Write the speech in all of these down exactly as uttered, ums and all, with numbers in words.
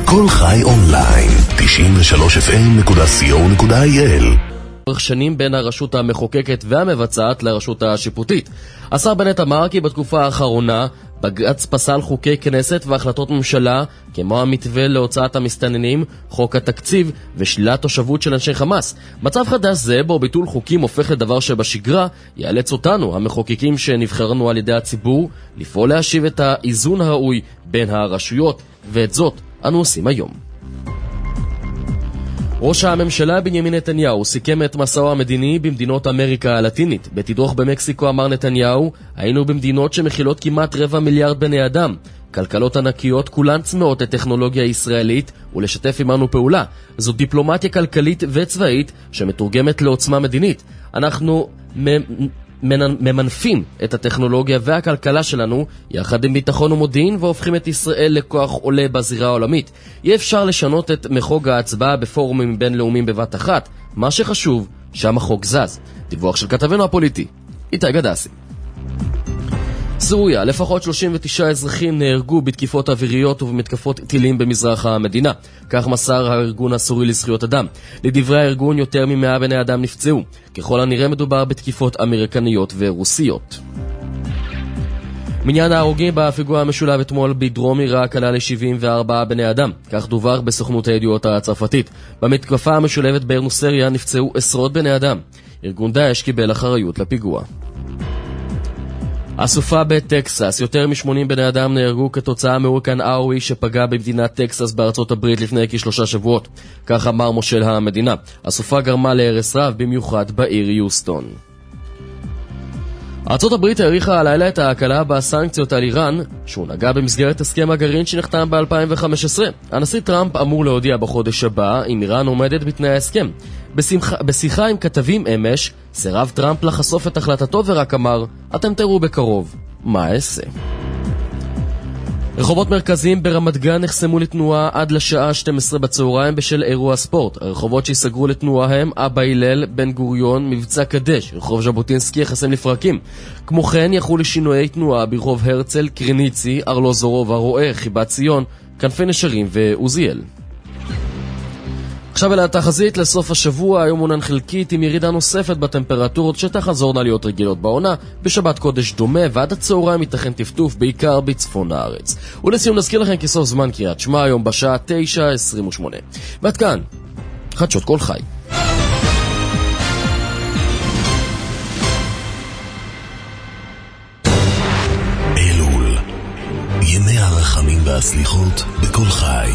כל חי אונליין, תשעים ושלוש אף אם נקודה סי או נקודה איי אל. שנים בין הרשות המחוקקת והמבצעת לרשות השיפוטית. השר בנט אמר כי בתקופה האחרונה בג"ץ פסל חוקי כנסת והחלטות ממשלה כמו המתווה להוצאת המסתננים, חוק התקציב ושלילת תושבות של אנשי חמאס. מצב חדש זה בו ביטול חוקים הופך לדבר שבשגרה יאלץ אותנו, המחוקקים שנבחרנו על ידי הציבור, לפעול להשיב את האיזון הראוי בין הרשויות, ואת זאת אנו עושים היום. ראש הממשלה בנימין נתניהו סיכם את מסעו המדיני במדינות אמריקה הלטינית. בתדרוך במקסיקו אמר נתניהו, היינו במדינות שמכילות כמעט רבע מיליארד בני אדם. כלכלות ענקיות כולן צמאות לטכנולוגיה ישראלית ולשתף עמנו פעולה. זו דיפלומטיה כלכלית וצבאית שמתורגמת לעוצמה מדינית. אנחנו ממנפים את הטכנולוגיה והכלכלה שלנו יחד עם ביטחון ומודיעין והופכים את ישראל לכוח עולה בזירה העולמית. אי אפשר לשנות את מחוג ההצבעה בפורומים בינלאומיים בבת אחת. מה שחשוב, שהמחוג זז. דיווח של כתבנו הפוליטי, איתי גדסי. סוריה, לפחות שלושים ותשעה אזרחים נהרגו בתקיפות אוויריות ובמתקפות טילים במזרח המדינה. כך מסר הארגון הסורי לזכויות אדם. לדברי הארגון, יותר ממאה בני אדם נפצעו. ככל הנראה מדובר בתקיפות אמריקניות ורוסיות. מניין ההרוגים בפיגוע המשולב אתמול בדרום עיראק עלה ל-שבעים וארבעה בני אדם. כך דווח בסוכנות הידיעות הצרפתית. במתקפה המשולבת בעיר נוסריה נפצעו עשרות בני אדם. ארגון דאעש קיבל אחריות לפיגוע. הסופה בטקסס, יותר מ-שמונים בני אדם נהרגו כתוצאה מהוריקן ארווי שפגע במדינת טקסס בארצות הברית לפני כשלושה שבועות. כך אמר מושל המדינה. הסופה גרמה להרס רב במיוחד בעיר יוסטון. ארצות הברית העריכה הלילה את ההקלה בסנקציות על איראן, שהוא נגע במסגרת הסכם הגרעין שנחתם ב-אלפיים וחמש עשרה. הנשיא טראמפ אמור להודיע בחודש הבא אם איראן עומדת בתנאי ההסכם. בשמח... בשיחה עם כתבים אמש, סירב טראמפ לחשוף את החלטתו ורק אמר, אתם תראו בקרוב. מה אעשה? רחובות מרכזיים ברמת גן נחסמו לתנועה עד לשעה שתים עשרה בצהריים בשל אירוע ספורט. הרחובות שיסגרו לתנועה הם אבא הלל, בן גוריון, מבצע קדש, רחוב ז'בוטינסקי יחסם לפרקים. כמו כן יחול לשינויי תנועה ברחוב הרצל, קריניצי, ארלוזורוב, הרועה, חיבת ציון, כנפי נשרים ועוזיאל. עכשיו אלה התחזית לסוף השבוע, היום עונן חלקית עם ירידה נוספת בטמפרטורות שתחזורנה להיות רגילות בעונה, בשבת קודש דומה ועד הצהריים ייתכן טפטוף בעיקר בצפון הארץ. ולסיום נזכיר לכם כי סוף זמן קריאת שמע היום בשעה תשע עשרים ושמונה. ועד כאן, חדשות כל חי. אלול, ימי הרחמים והסליחות בכל חי.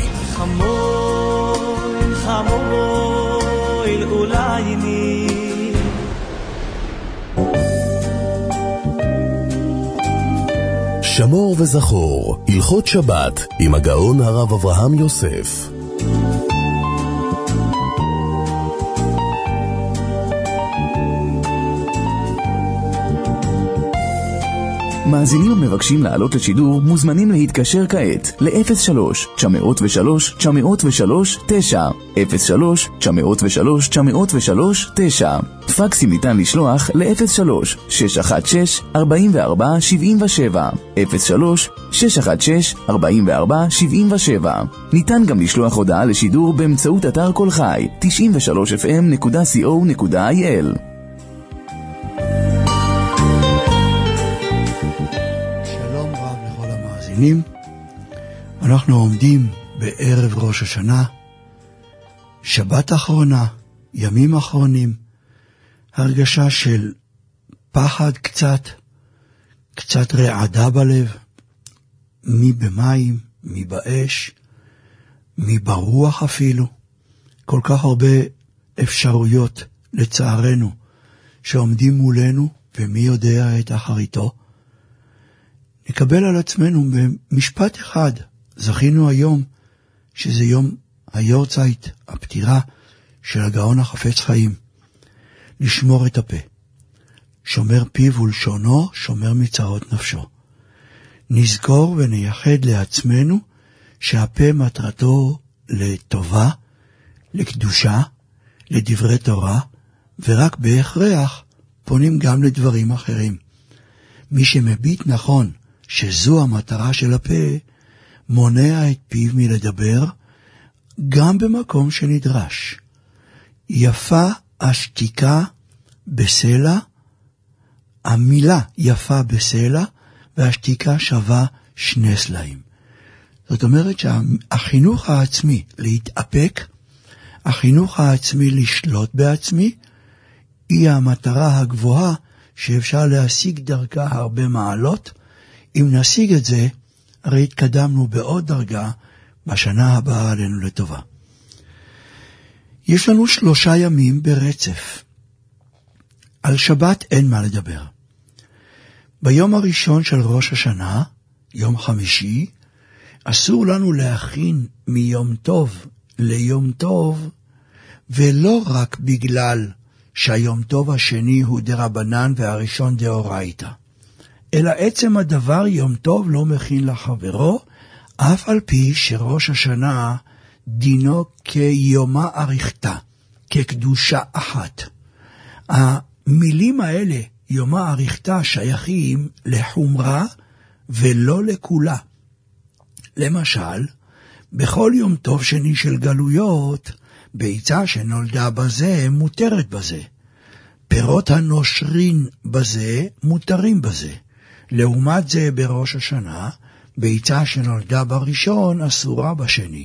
חמוי אולי ני שמור וזכור, הלכות שבת עם הגאון הרב אברהם יוסף. מאזינים המבקשים לעלות לשידור מוזמנים להתקשר כעת ל-אפס שלוש תשע אפס שלוש תשע אפס שלוש תשע אפס שלוש תשע אפס שלוש תשע אפס שלוש תשע. פקסים ניתן לשלוח ל-אפס שלוש שש אחת שש ארבע ארבע שבע שבע אפס שלוש שש אחת שש ארבע ארבע שבע שבע. ניתן גם לשלוח הודעה לשידור באמצעות אתר כל חי תשעים ושלוש אף אם נקודה סי או נקודה איי אל. אנחנו עומדים בערב ראש השנה, שבת אחרונה, ימים אחרונים, הרגשה של פחד קצת, קצת רעדה בלב, מי במים, מי באש, מי ברוח אפילו, כל כך הרבה אפשרויות לצערנו שעומדים מולנו ומי יודע את אחריתו. נקבל על עצמנו במשפט אחד, זכינו היום שזה יום היורצייט, הפטירה של הגאון החפץ חיים. לשמור את הפה. שומר פיו ולשונו, שומר מצרות נפשו. נזכור ונייחד לעצמנו שהפה מטרתו לטובה, לקדושה, לדברי תורה, ורק בהכרח פונים גם לדברים אחרים. מי שמביט נכון שזו המטרה של הפה, מונע את פיו מלדבר גם במקום שנדרש. יפה השתיקה בסלע, המילה יפה בסלע, והשתיקה שווה שני סלעים. זאת אומרת שהחינוך העצמי להתאפק, החינוך העצמי לשלוט בעצמי, היא המטרה הגבוהה שאפשר להשיג דרכה הרבה מעלות. אם נשיג את זה, הרי התקדמנו בעוד דרגה בשנה הבאה עלינו לטובה. יש לנו שלושה ימים ברצף. על שבת אין מה לדבר. ביום הראשון של ראש השנה, יום חמישי, אסור לנו להכין מיום טוב ליום טוב, ולא רק בגלל שהיום טוב השני הוא דרבנן והראשון דאורייתא, אלא עצם הדבר יום טוב לא מכין לחברו, אף על פי שראש השנה דינו כיומה אריכתה, כקדושה אחת. המילים האלה, יומה אריכתה, שייכים לחומרה ולא לכולה. למשל, בכל יום טוב שני של גלויות, ביצה שנולדה בזה מותרת בזה. פירות הנושרים בזה מותרים בזה. לעומת זה בראש השנה, ביצה שנולדה בראשון אסורה בשני.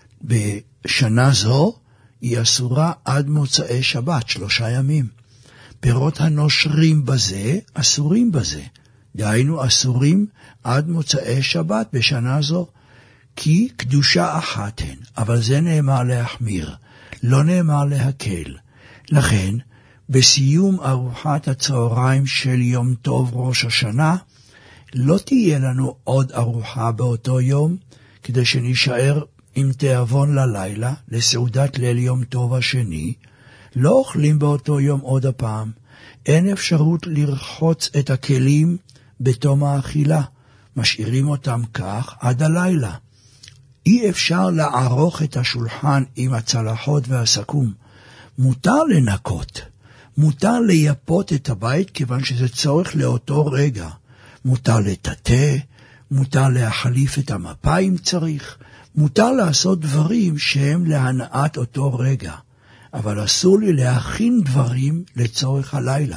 בשנה זו היא אסורה עד מוצאי שבת, שלושה ימים. פירות הנושרים בזה אסורים בזה. דהיינו אסורים עד מוצאי שבת בשנה זו. כי קדושה אחת הן, אבל זה נאמר להחמיר, לא נאמר להקל. לכן, בסיום ארוחת הצהריים של יום טוב ראש השנה, לא תהיה לנו עוד ארוחה באותו יום, כדי שנשאר עם תיאבון ללילה, לסעודת ליל יום טוב השני. לא אוכלים באותו יום עוד הפעם. אין אפשרות לרחוץ את הכלים בתום האכילה. משאירים אותם כך עד הלילה. אי אפשר לערוך את השולחן עם הצלחות והסכום. מותר לנקות. מותר לייפות את הבית כיוון שזה צורך לאותו רגע. מותר לטאטא, מותר להחליף את המפה אם צריך. מותר לעשות דברים שהם להנאת אותו רגע. אבל אסור לי להכין דברים לצורך הלילה.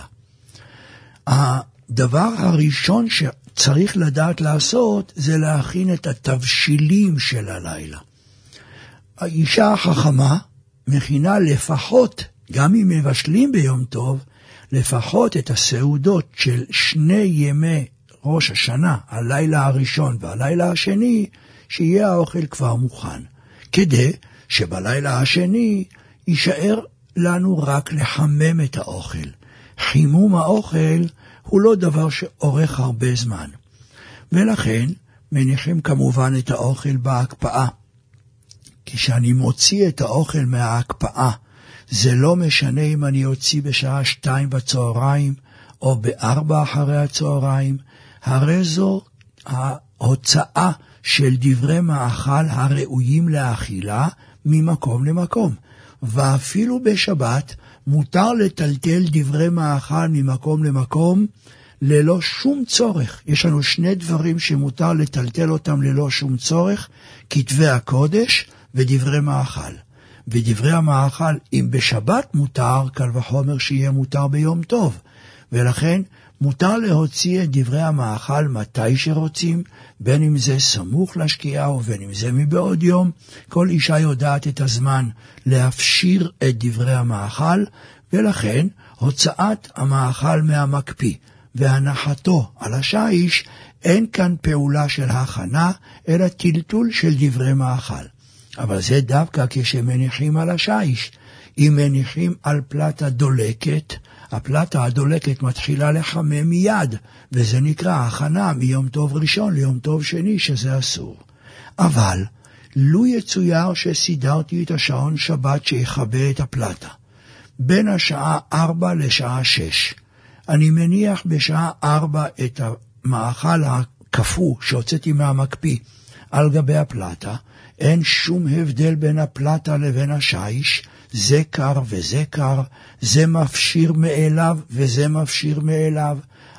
הדבר הראשון שצריך לדעת לעשות זה להכין את התבשילים של הלילה. האישה החכמה מכינה לפחות, גם אם מבשלים ביום טוב, לפחות את הסעודות של שני ימי ראש השנה, הלילה הראשון והלילה השני, שיהיה האוכל כבר מוכן, כדי שבלילה השני יישאר לנו רק לחמם את האוכל. חימום האוכל הוא לא דבר שאורך הרבה זמן. ולכן מניחים כמובן את האוכל בהקפאה. כשאני מוציא את האוכל מההקפאה, זה לא משנה אם אני אוציא בשעה שתיים בצהריים או בארבע אחרי הצהריים, הרי זו ההוצאה של דברי מאכל הראויים לאכילה ממקום למקום. ואפילו בשבת מותר לטלטל דברי מאכל ממקום למקום ללא שום צורך. יש לנו שני דברים שמותר לטלטל אותם ללא שום צורך, כתבי הקודש ודברי מאכל. ודברי המאכל, אם בשבת מותר, קל וחומר שיהיה מותר ביום טוב. ולכן מותר להוציא את דברי המאכל מתי שרוצים, בין אם זה סמוך לשקיעה או בין אם זה מבעוד יום. כל אישה יודעת את הזמן להפשיר את דברי המאכל, ולכן הוצאת המאכל מהמקפיא והנחתו על השיש, אין כאן פעולה של הכנה, אלא טלטול של דברי מאכל. אבל זה דווקא כשמניחים על השיש. אם מניחים על פלטה דולקת, הפלטה הדולקת מתחילה לחמם מיד, וזה נקרא הכנה מיום טוב ראשון ליום טוב שני, שזה אסור. אבל לו יצויר שסידרתי את השעון שבת שיחבא את הפלטה, בין השעה ארבע לשעה שש, אני מניח בשעה ארבע את המאכל הקפוא שהוצאתי מהמקפיא על גבי הפלטה, אין שום הבדל בין הפלטה לבין השיש, זה קר וזה קר, זה מפשיר מאליו וזה מפשיר מאליו.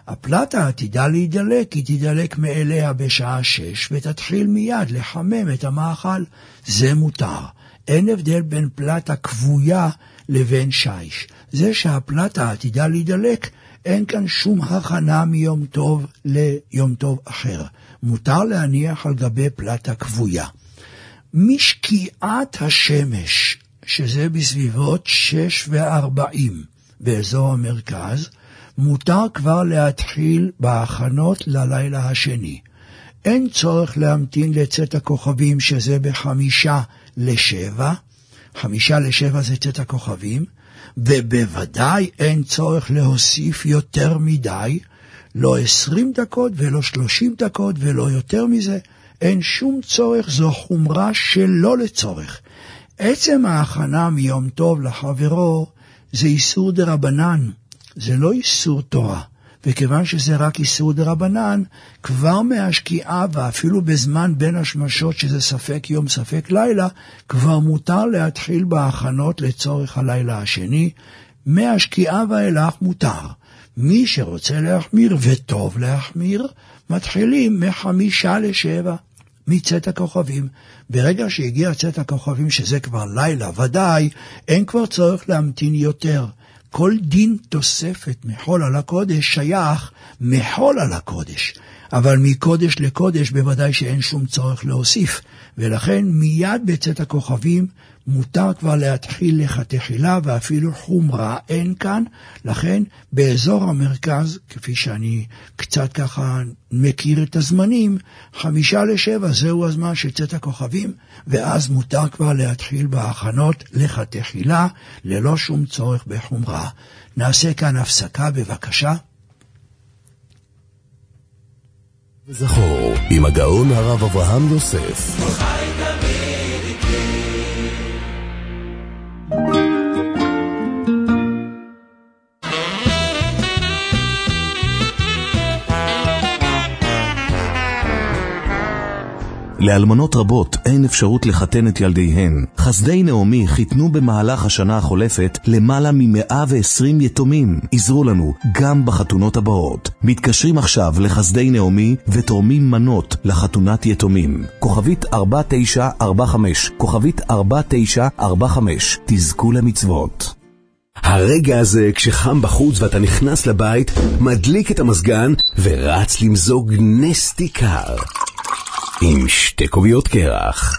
הפלטה עתידה להידלק, היא תידלק מאליה בשעה שש, ותתחיל מיד לחמם את המאכל. זה מותר. אין הבדל בין פלטה כבויה לבין שיש. זה שהפלטה עתידה להידלק, אין כאן שום הכנה מיום טוב ליום טוב אחר. מותר להניח על גבי פלטה כבויה. משקיעת השמש, שזה בסביבות שש וארבעים באזור המרכז, מותר כבר להתחיל בהכנות ללילה השני. אין צורך להמתין לצאת הכוכבים, שזה בחמישה לשבע. חמישה לשבע זה צאת הכוכבים, ובוודאי אין צורך להוסיף יותר מדי, לא עשרים דקות ולא שלושים דקות ולא יותר מזה. אין שום צורך, זו חומרה שלא לצורך. עצם ההכנה מיום טוב לחברו זה איסור דרבנן, זה לא איסור תורה. וכיוון שזה רק איסור דרבנן, כבר מהשקיעה ואפילו בזמן בין השמשות, שזה ספק יום ספק לילה, כבר מותר להתחיל בהכנות לצורך הלילה השני. מהשקיעה ואילך מותר. מי שרוצה להחמיר וטוב להחמיר, מתחילים מחמישה לשבע מצאת הכוכבים. ברגע שהגיע צאת הכוכבים, שזה כבר לילה ודאי, אין כבר צורך להמתין יותר. כל דין תוספת מחול על הקודש שייך מחול על הקודש, אבל מקודש לקודש בוודאי שאין שום צורך להוסיף, ולכן מיד בצאת הכוכבים מותר כבר להתחיל לכתחילה, ואפילו חומרה אין כאן. לכן באזור המרכז, כפי שאני קצת ככה מכיר את הזמנים, חמישה לשבע זהו הזמן של צאת הכוכבים, ואז מותר כבר להתחיל בהכנות לכתחילה ללא שום צורך בחומרה. נעשה כאן הפסקה בבקשה. זכור, עם הגאון הרב אברהם יוסף. לאלמנות רבות אין אפשרות לחתן את ילדיהן. חסדי נעמי חיתנו במהלך השנה החולפת למעלה מ-מאה ועשרים יתומים. עזרו לנו גם בחתונות הבאות. מתקשרים עכשיו לחסדי נעמי ותורמים מנות לחתונת יתומים. כוכבית ארבע תשע ארבע חמש, כוכבית ארבע תשע ארבע חמש. תזכו למצוות. הרגע הזה כשחם בחוץ ואתה נכנס לבית, מדליק את המזגן ורץ למזוג נסטי קר עם שתי כוביות קרח.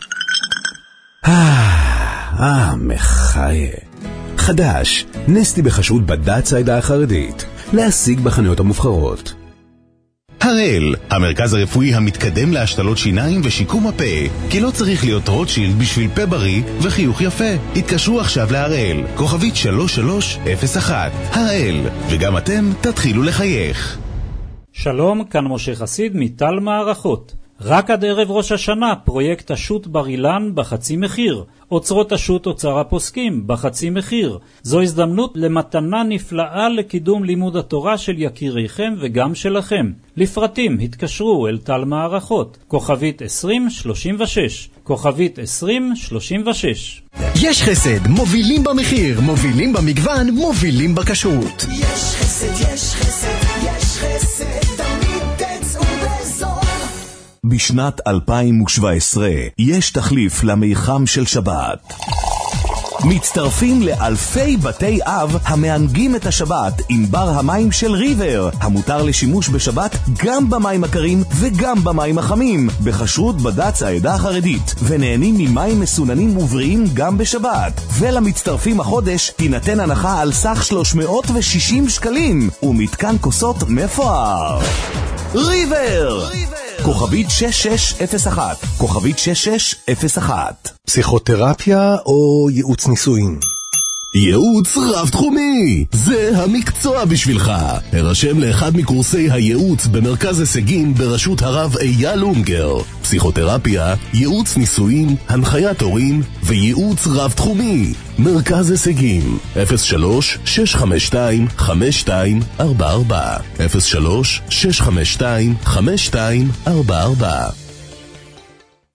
אה, מחיה. חדש, נסטי בחשרות בד"ץ העדה החרדית. להשיג בחנויות המובחרות. הראל, המרכז הרפואי המתקדם להשתלות שיניים ושיקום הפה, כי לא צריך להיות רוטשילד בשביל פה בריא וחיוך יפה. התקשרו עכשיו להראל, כוכבית שלוש שלוש אפס אחת. הראל, וגם אתם תתחילו לחייך. שלום, כאן משה חסיד מטל מערכות. רק עד ערב ראש השנה, פרויקט השו"ת בר אילן בחצי מחיר. אוצרות השו"ת אוצר הפוסקים בחצי מחיר. זו הזדמנות למתנה נפלאה לקידום לימוד התורה של יקיריכם וגם שלכם. לפרטים התקשרו אל טל מערכות, כוכבית עשרים שלושים ושש, כוכבית עשרים שלושים ושש. יש חסד, מובילים במחיר, מובילים במגוון, מובילים בכשרות. יש חסד, יש חסד, יש חסד, תמיד תצאו בזול. בשנת אלפיים שבע עשרה יש תחליף למיחם של שבת. מצטרפים לאלפי בתי אב המענגים את השבת עם בר המים של ריבר, המותר לשימוש בשבת גם במים הקרים וגם במים החמים, בכשרות בד"ץ העדה החרדית, ונהנים ממים מסוננים ובריאים גם בשבת. ולמצטרפים החודש תינתן הנחה על סך שלוש מאות ושישים שקלים ומתקן כוסות מפואר. ריבר! כוכבית שש שש אפס אחת, כוכבית שש שש אפס אחת. פסיכותרפיה או ייעוץ נישואין? ייעוץ רב תחומי, זה המקצוע בשבילך. הרשם לאחד מקורסי הייעוץ במרכז הישגים בראשות הרב אייל אונגר. פסיכותרפיה, ייעוץ נישואין, הנחיית הורים וייעוץ רב תחומי. מרכז הישגים אפס שלוש שש חמש שתיים חמש שתיים ארבע ארבע, אפס שלוש שש חמש שתיים חמש שתיים ארבע ארבע.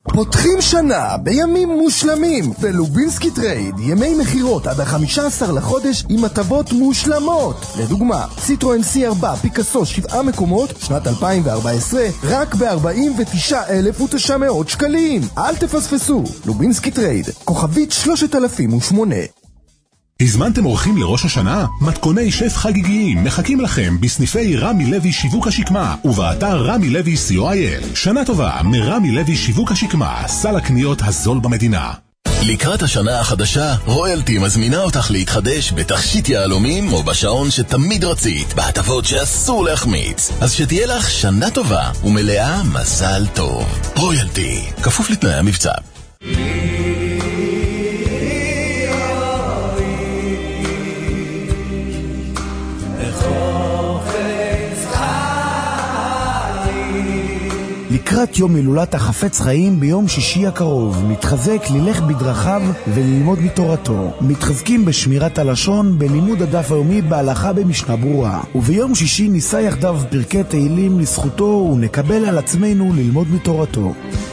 פותחים שנה בימים מושלמים בלובינסקי טרייד, ימי מחירות עד ה-חמישה עשר לחודש עם הטבות מושלמות. לדוגמה, סיטרואן סי ארבע פיקאסו שבעה מקומות שנת אלפיים וארבע עשרה רק ב-ארבעים ותשעה אלף ותשע מאות שקלים. אל תפספסו, לובינסקי טרייד, כוכבית שלושת אלפים ושמונה. הזמנתם אורחים לראש השנה? מתכוני שף חגיגיים מחכים לכם בסניפי רמי לוי שיווק השקמה ובאתר רמי לוי סי או איי אל. שנה טובה מרמי לוי שיווק השקמה, סל הקניות הזול במדינה. לקראת השנה החדשה, רויאלטי מזמינה אותך להתחדש בתכשיט יהלומים או בשעון שתמיד רצית, בהטבות שאסור להחמיץ. אז שתהיה לך שנה טובה ומלאה מזל טוב. רויאלטי, כפוף לתנאי המבצע. לקראת יום הילולת החפץ חיים ביום שישי הקרוב, מתחזק ללך בדרכיו וללמוד מתורתו. מתחזקים בשמירת הלשון, בלימוד הדף היומי בהלכה במשנה ברורה. וביום שישי נישא יחדיו פרקי תהילים לזכותו ונקבל על עצמנו ללמוד מתורתו.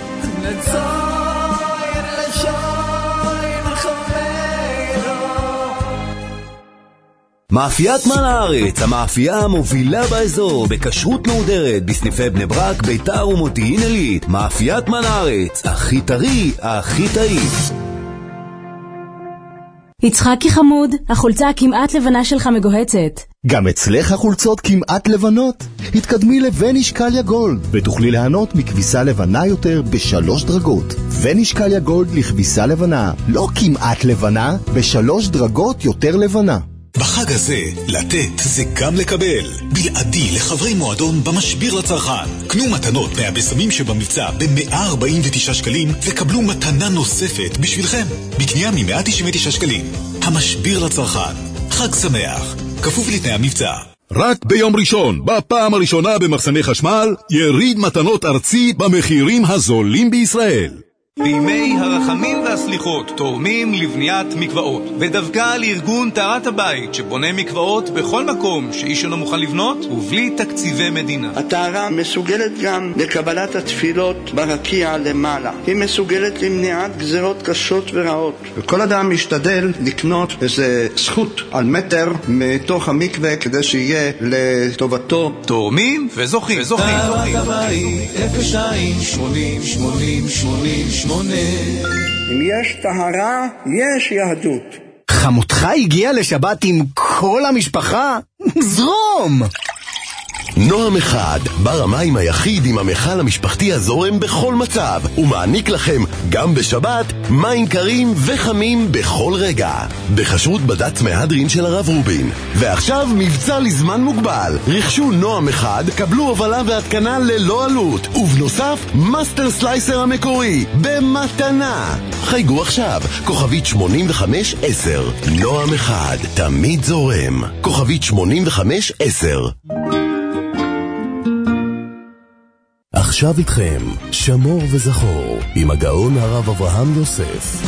מאפיית מן הארץ, המאפייה המובילה באזור בכשרות מהודרת בסניפי בני ברק, ביתר ומודיעין עילית. מאפיית מן הארץ, הכי טרי, הכי טעים. יצחקי חמוד, החולצה הכמעט לבנה שלך מגוהצת. גם אצלך החולצות כמעט לבנות? התקדמי לבניש קליה גולד ותוכלי ליהנות מכביסה לבנה יותר בשלוש דרגות. וניש קליה גולד לכביסה לבנה, לא כמעט לבנה, בשלוש דרגות יותר לבנה. בחג הזה, לתת זה גם לקבל. בלעדי לחברי מועדון במשביר לצרכן. קנו מתנות מהבשמים שבמבצע ב-מאה ארבעים ותשעה שקלים וקבלו מתנה נוספת בשבילכם. בקנייה מ-מאה תשעים ותשעה שקלים. המשביר לצרכן. חג שמח. כפוף לתנאי המבצע. רק ביום ראשון, בפעם הראשונה במחסני חשמל, יריד מתנות ארצי במחירים הזולים בישראל. בימי הרחמים והסליחות תורמים לבניית מקוואות, ודווקא לארגון טהרת הבית שבונה מקוואות בכל מקום שאיש אינו מוכן לבנות ובלי תקציבי מדינה. הטהרה מסוגלת גם לקבלת התפילות ברקיע למעלה. היא מסוגלת למניעת גזרות קשות ורעות. וכל אדם משתדל לקנות איזה זכות על מטר מתוך המקווה כדי שיהיה לטובתו. תורמים וזוכים. טהרת הבית אפס שתיים שמונים שמונים שמונים אם יש טהרה, יש יהדות. חמותך הגיעה לשבת עם כל המשפחה? זרום! נועם אחד, בר המים היחיד עם המכל המשפחתי הזורם בכל מצב, ומעניק לכם גם בשבת מים קרים וחמים בכל רגע. בחשרות בד"ץ מהדרין של הרב רובין. ועכשיו מבצע לזמן מוגבל. רכשו נועם אחד, קבלו הובלה והתקנה ללא עלות, ובנוסף מאסטר סלייסר המקורי במתנה. חייגו עכשיו, כוכבית שמונים וחמש עשר. נועם אחד, תמיד זורם. כוכבית שמונים וחמש עשר. עכשיו איתכם, שמור וזכור, עם הגאון הרב אברהם יוסף.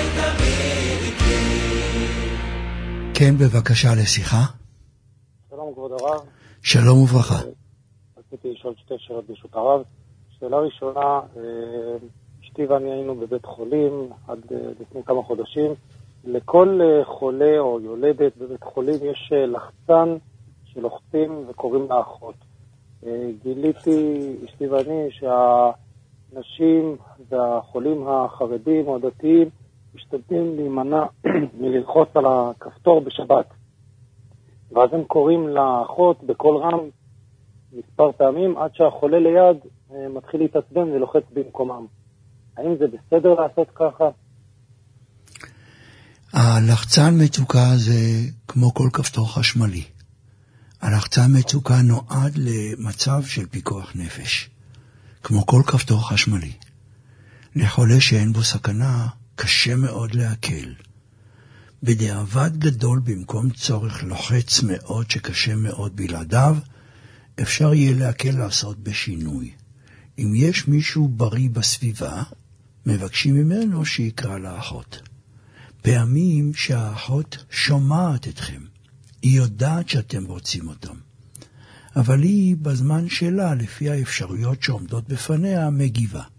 כן, בבקשה לשיחה. שלום כבוד הרב. שלום וברכה. רציתי לשאול שתי שאלות ברשות הרב. שאלה ראשונה, אשתי ואני היינו בבית חולים עד לפני כמה חודשים. לכל חולה או יולדת בבית חולים יש לחצן שלוחצים וקוראים לאחות. גיליתי, אשתי ואני, שהנשים והחולים החרדים או הדתיים משתדלים להימנע מללחוץ על הכפתור בשבת. ואז הם קוראים לאחות בכל רם מספר פעמים עד שהחולה ליד מתחיל להתעצבן ולוחץ במקומם. האם זה בסדר לעשות ככה? הלחצן מצוקה זה כמו כל כפתור חשמלי. הלחצן מצוקה נועד למצב של פיקוח נפש, כמו כל כפתור חשמלי. לחולה שאין בו סכנה, קשה מאוד להקל. בדיעבד גדול במקום צורך לוחץ מאוד שקשה מאוד בלעדיו, אפשר יהיה להקל לעשות בשינוי. אם יש מישהו בריא בסביבה, מבקשים ממנו שיקרא לאחות. פעמים שהאחות שומעת אתכם. היא יודעת שאתם רוצים אותם. אבל היא בזמן שלה, לפי האפשרויות שעומדות בפניה, מגיבה.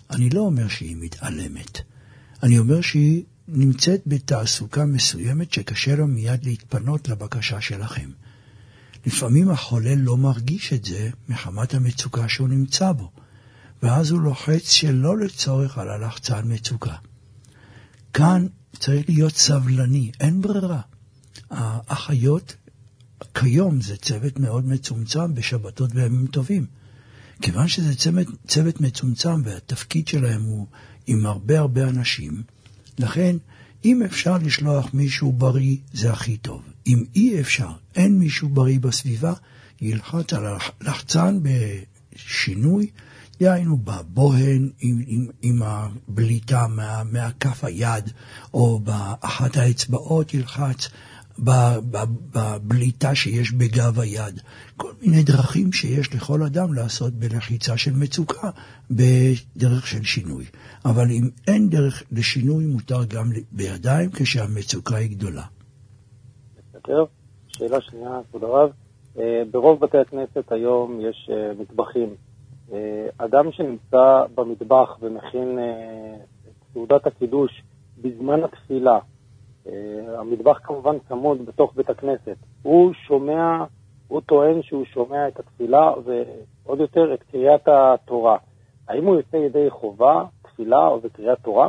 אני לא אומר שהיא מתעלמת. אני אומר שהיא נמצאת בתעסוקה מסוימת שקשה לה מיד להתפנות לבקשה שלכם. לפעמים החולה לא מרגיש את זה מחמת המצוקה שהוא נמצא בו, ואז הוא לוחץ שלא לצורך על הלחצן מצוקה. כאן צריך להיות סבלני, אין ברירה. האחיות כיום זה צוות מאוד מצומצם בשבתות וימים טובים. כיוון שזה צוות, צוות מצומצם והתפקיד שלהם הוא עם הרבה הרבה אנשים, לכן אם אפשר לשלוח מישהו בריא זה הכי טוב. אם אי אפשר, אין מישהו בריא בסביבה, ילחץ על הלחצן בשינוי, יעיינו בבוהן עם, עם, עם הבליטה מה, מהכף היד, או באחת האצבעות ילחץ בבליטה שיש בגב היד. כל מיני דרכים שיש לכל אדם לעשות בלחיצה של מצוקה בדרך של שינוי. אבל אם אין דרך לשינוי, מותר גם בידיים כשהמצוקה היא גדולה. בסדר. שאלה שנייה, כבוד הרב. ברוב בתי הכנסת היום יש מטבחים. אדם שנמצא במטבח ומכין את סעודת הקידוש בזמן התפילה, המטבח כמובן צמוד בתוך בית הכנסת, הוא שומע, הוא טוען שהוא שומע את התפילה ועוד יותר את קריאת התורה. האם הוא יוצא ידי חובה, תפילה או בקריאת תורה?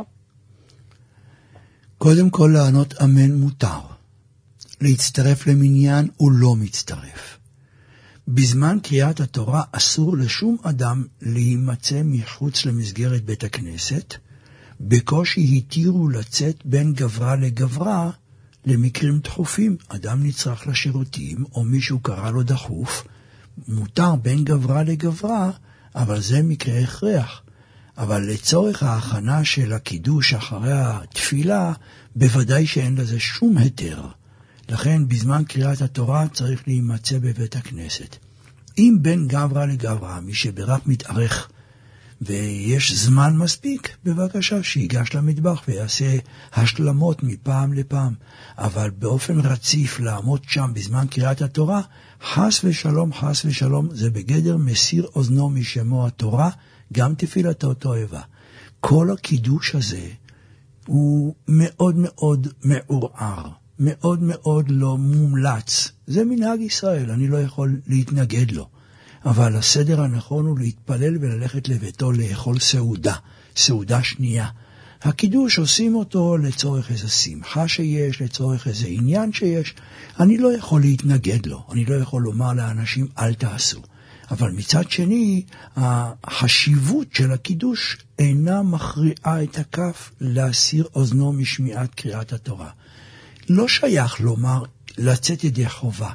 קודם כל לענות אמן מותר. להצטרף למניין הוא לא מצטרף. בזמן קריאת התורה אסור לשום אדם להימצא מחוץ למסגרת בית הכנסת, בקושי התירו לצאת בין גברה לגברה למקרים דחופים. אדם נצטרך לשירותים או מישהו קרא לו דחוף, מותר בין גברה לגברה, אבל זה מקרה הכרח. אבל לצורך ההכנה של הקידוש אחרי התפילה, בוודאי שאין לזה שום היתר. לכן בזמן קריאת התורה צריך להימצא בבית הכנסת. אם בין גברה לגברה, מי שברק מתארך ויש זמן מספיק, בבקשה שיגש למטבח ויעשה השלמות מפעם לפעם. אבל באופן רציף לעמוד שם בזמן קריאת התורה, חס ושלום, חס ושלום, זה בגדר מסיר אוזנו משמו התורה, גם תפילתו תועבה. כל הקידוש הזה הוא מאוד מאוד מעורער, מאוד מאוד לא מומלץ. זה מנהג ישראל, אני לא יכול להתנגד לו. אבל הסדר הנכון הוא להתפלל וללכת לביתו לאכול סעודה, סעודה שנייה. הקידוש עושים אותו לצורך איזה שמחה שיש, לצורך איזה עניין שיש. אני לא יכול להתנגד לו, אני לא יכול לומר לאנשים אל תעשו. אבל מצד שני, החשיבות של הקידוש אינה מכריעה את הכף להסיר אוזנו משמיעת קריאת התורה. לא שייך לומר לצאת ידי חובה.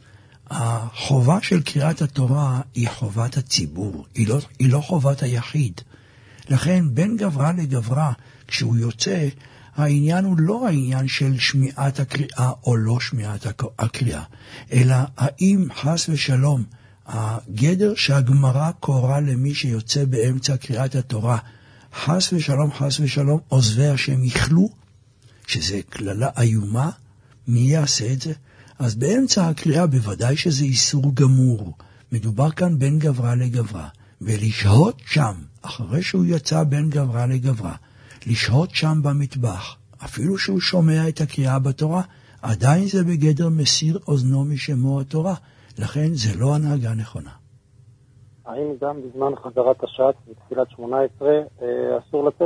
החובה של קריאת התורה היא חובת הציבור, היא לא, היא לא חובת היחיד. לכן בין גברה לגברה, כשהוא יוצא, העניין הוא לא העניין של שמיעת הקריאה או לא שמיעת הקריאה, אלא האם חס ושלום, הגדר שהגמרא קורא למי שיוצא באמצע קריאת התורה, חס ושלום, חס ושלום, עוזבי השם יחלו, שזה כללה איומה, מי יעשה את זה? אז באמצע הקריאה בוודאי שזה איסור גמור. מדובר כאן בין גברה לגברה, ולשהות שם, אחרי שהוא יצא בין גברה לגברה, לשהות שם במטבח, אפילו שהוא שומע את הקריאה בתורה, עדיין זה בגדר מסיר אוזנו משמו התורה, לכן זה לא הנהגה נכונה. האם גם בזמן חזרת השעת בתפילת שמונה עשרה אסור לצאת?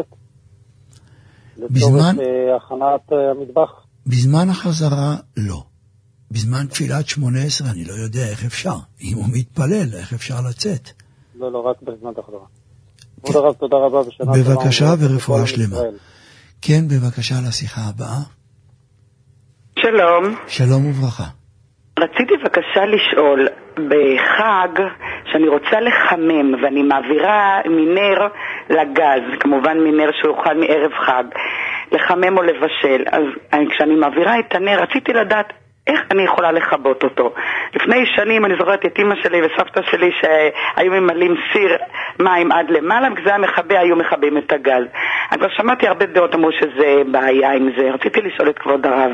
בזמן... לצורך הכנת המטבח? בזמן החזרה לא. בזמן תפילת שמונה עשרה אני לא יודע איך אפשר. אם הוא מתפלל, איך אפשר לצאת? לא, לא, רק בזמן החזרה. כבוד הרב, תודה רבה. בבקשה ורפואה שלמה. כן, בבקשה לשיחה הבאה. שלום. שלום וברכה. רציתי בבקשה לשאול, בחג שאני רוצה לחמם ואני מעבירה מנר לגז, כמובן מנר שאוכל מערב חג, לחמם או לבשל, אז כשאני מעבירה את הנר רציתי לדעת איך אני יכולה לחבות אותו. לפני שנים אני זוכרת את אמא שלי וסבתא שלי שהיו ממלאים סיר מים עד למעלה, וכזה המחבה היו מחבים את הגז. אני כבר שמעתי הרבה דעות אמרו שזה בעיה עם זה. רציתי לשאול את כבוד הרב.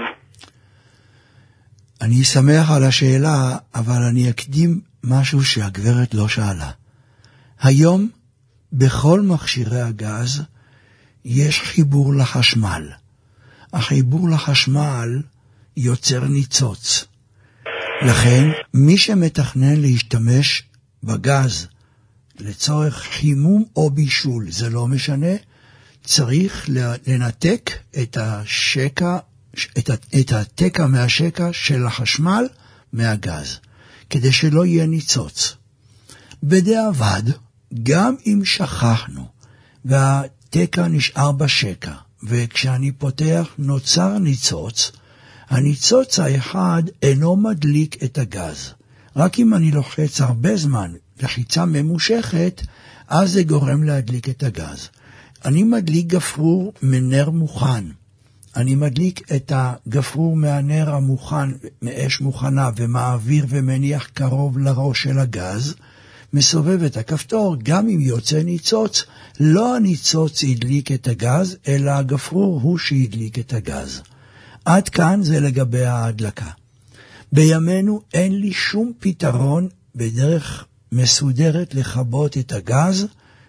אני שמח על השאלה, אבל אני אקדים משהו שהגברת לא שאלה. היום בכל מכשירי הגז יש חיבור לחשמל. החיבור לחשמל יוצר ניצוץ. לכן, מי שמתכנן להשתמש בגז לצורך חימום או בישול, זה לא משנה, צריך לנתק את השקע, את, את התקע מהשקע של החשמל מהגז, כדי שלא יהיה ניצוץ. בדיעבד, גם אם שכחנו והתקע נשאר בשקע, וכשאני פותח נוצר ניצוץ, הניצוץ האחד אינו מדליק את הגז. רק אם אני לוחץ הרבה זמן לחיצה ממושכת, אז זה גורם להדליק את הגז. אני מדליק גפרור מנר מוכן. אני מדליק את הגפרור מהנר המוכן, מאש מוכנה, ומעביר ומניח קרוב לראש של הגז, מסובב את הכפתור, גם אם יוצא ניצוץ, לא הניצוץ ידליק את הגז, אלא הגפרור הוא שידליק את הגז. עד כאן זה לגבי ההדלקה. בימינו אין לי שום פתרון בדרך מסודרת לחבות את הגז.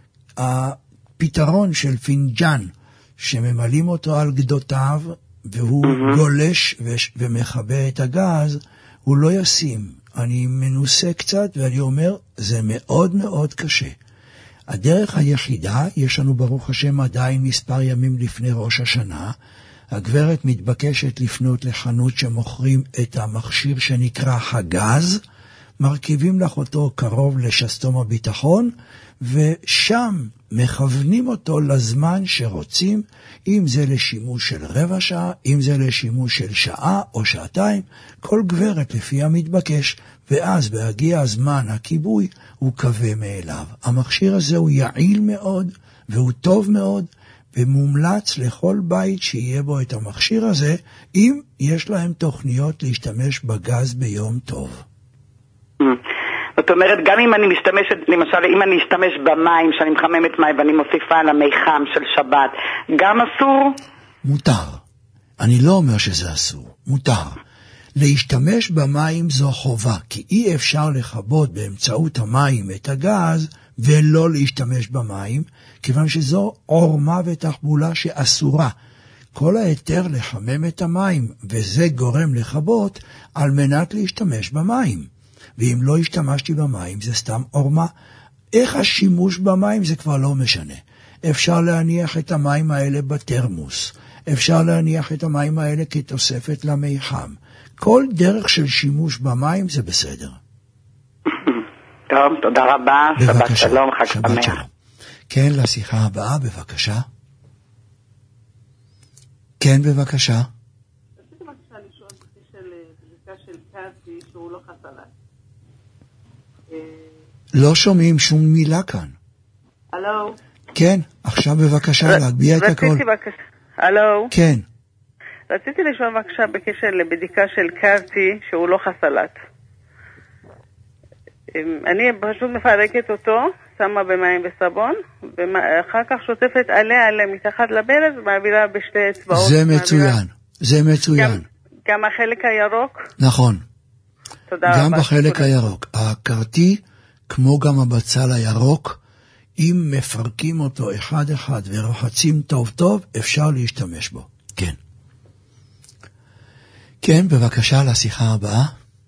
הפתרון של פינג'ן, שממלאים אותו על גדותיו, והוא mm-hmm. גולש ו- ומחבא את הגז, הוא לא ישים. אני מנוסה קצת ואני אומר, זה מאוד מאוד קשה. הדרך היחידה, יש לנו ברוך השם עדיין מספר ימים לפני ראש השנה, הגברת מתבקשת לפנות לחנות שמוכרים את המכשיר שנקרא הגז, מרכיבים לך אותו קרוב לשסתום הביטחון, ושם מכוונים אותו לזמן שרוצים, אם זה לשימוש של רבע שעה, אם זה לשימוש של שעה או שעתיים, כל גברת לפי המתבקש, ואז בהגיע הזמן הכיבוי הוא קווה מאליו. המכשיר הזה הוא יעיל מאוד והוא טוב מאוד, ומומלץ לכל בית שיהיה בו את המכשיר הזה, אם יש להם תוכניות להשתמש בגז ביום טוב. זאת אומרת, גם אם אני משתמשת, למשל, אם אני אשתמש במים, שאני מחממת מים ואני מוסיפה על המי חם של שבת, גם אסור? מותר. אני לא אומר שזה אסור. מותר. להשתמש במים זו חובה, כי אי אפשר לכבות באמצעות המים את הגז ולא להשתמש במים, כיוון שזו עורמה ותחבולה שאסורה. כל היתר לחמם את המים, וזה גורם לכבות על מנת להשתמש במים. ואם לא השתמשתי במים, זה סתם עורמה. איך השימוש במים זה כבר לא משנה. אפשר להניח את המים האלה בתרמוס. אפשר להניח את המים האלה כתוספת למי חם. כל דרך של שימוש במים זה בסדר. טוב, תודה רבה. בבקשה. שבת שלום, חג שבת שמח. שלום. כן, לשיחה הבאה, בבקשה. כן, בבקשה. רציתי בבקשה לשאול בקשר לבדיקה של קאטי שהוא לא חסלת. לא שומעים שום מילה כאן. הלו? כן, עכשיו בבקשה להגביה את הכל. רציתי בבקשה, הלו? כן. רציתי לשאול בבקשה בקשר לבדיקה של קאטי שהוא לא חסלת. אני פשוט מפרקת אותו, שמה במים וסבון, ואחר כך שוטפת עליה עליה מתחת לברז, ומעבירה בשתי אצבעות. זה מצוין, זה מצוין. גם, גם החלק הירוק? נכון. תודה רבה. גם בחלק הירוק. הקרטי, כמו גם הבצל הירוק, אם מפרקים אותו אחד אחד ורוחצים טוב טוב, אפשר להשתמש בו. כן. כן, בבקשה לשיחה הבאה.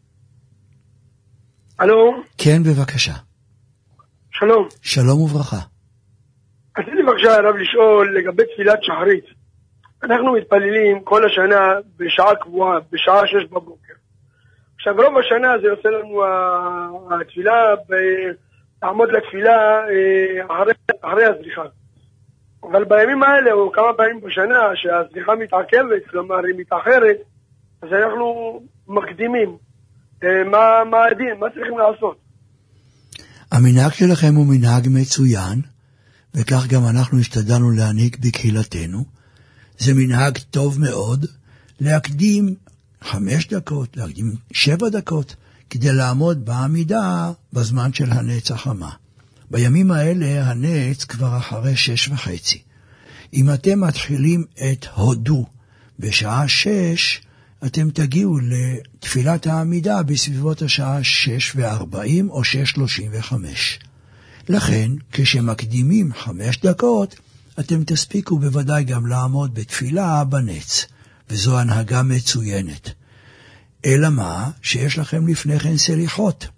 הלו? כן, בבקשה. שלום. שלום וברכה. רציתי בבקשה הרב לשאול לגבי תפילת שחרית. אנחנו מתפללים כל השנה בשעה קבועה, בשעה שש בבוקר. עכשיו רוב השנה זה עושה לנו התפילה, לעמוד לתפילה אחרי, אחרי הזריחה. אבל בימים האלה, או כמה פעמים בשנה, שהזריחה מתעכבת, כלומר היא מתאחרת, אז אנחנו מקדימים. מה, מה הדין? מה צריכים לעשות? המנהג שלכם הוא מנהג מצוין, וכך גם אנחנו השתדלנו להעניק בקהילתנו. זה מנהג טוב מאוד, להקדים חמש דקות, להקדים שבע דקות, כדי לעמוד בעמידה בזמן של הנץ החמה. בימים האלה הנץ כבר אחרי שש וחצי. אם אתם מתחילים את הודו בשעה שש, אתם תגיעו לתפילת העמידה בסביבות השעה שש וארבעים או שש שלושים וחמש. לכן, כשמקדימים חמש דקות, אתם תספיקו בוודאי גם לעמוד בתפילה בנץ, וזו הנהגה מצוינת. אלא מה? שיש לכם לפני כן סליחות.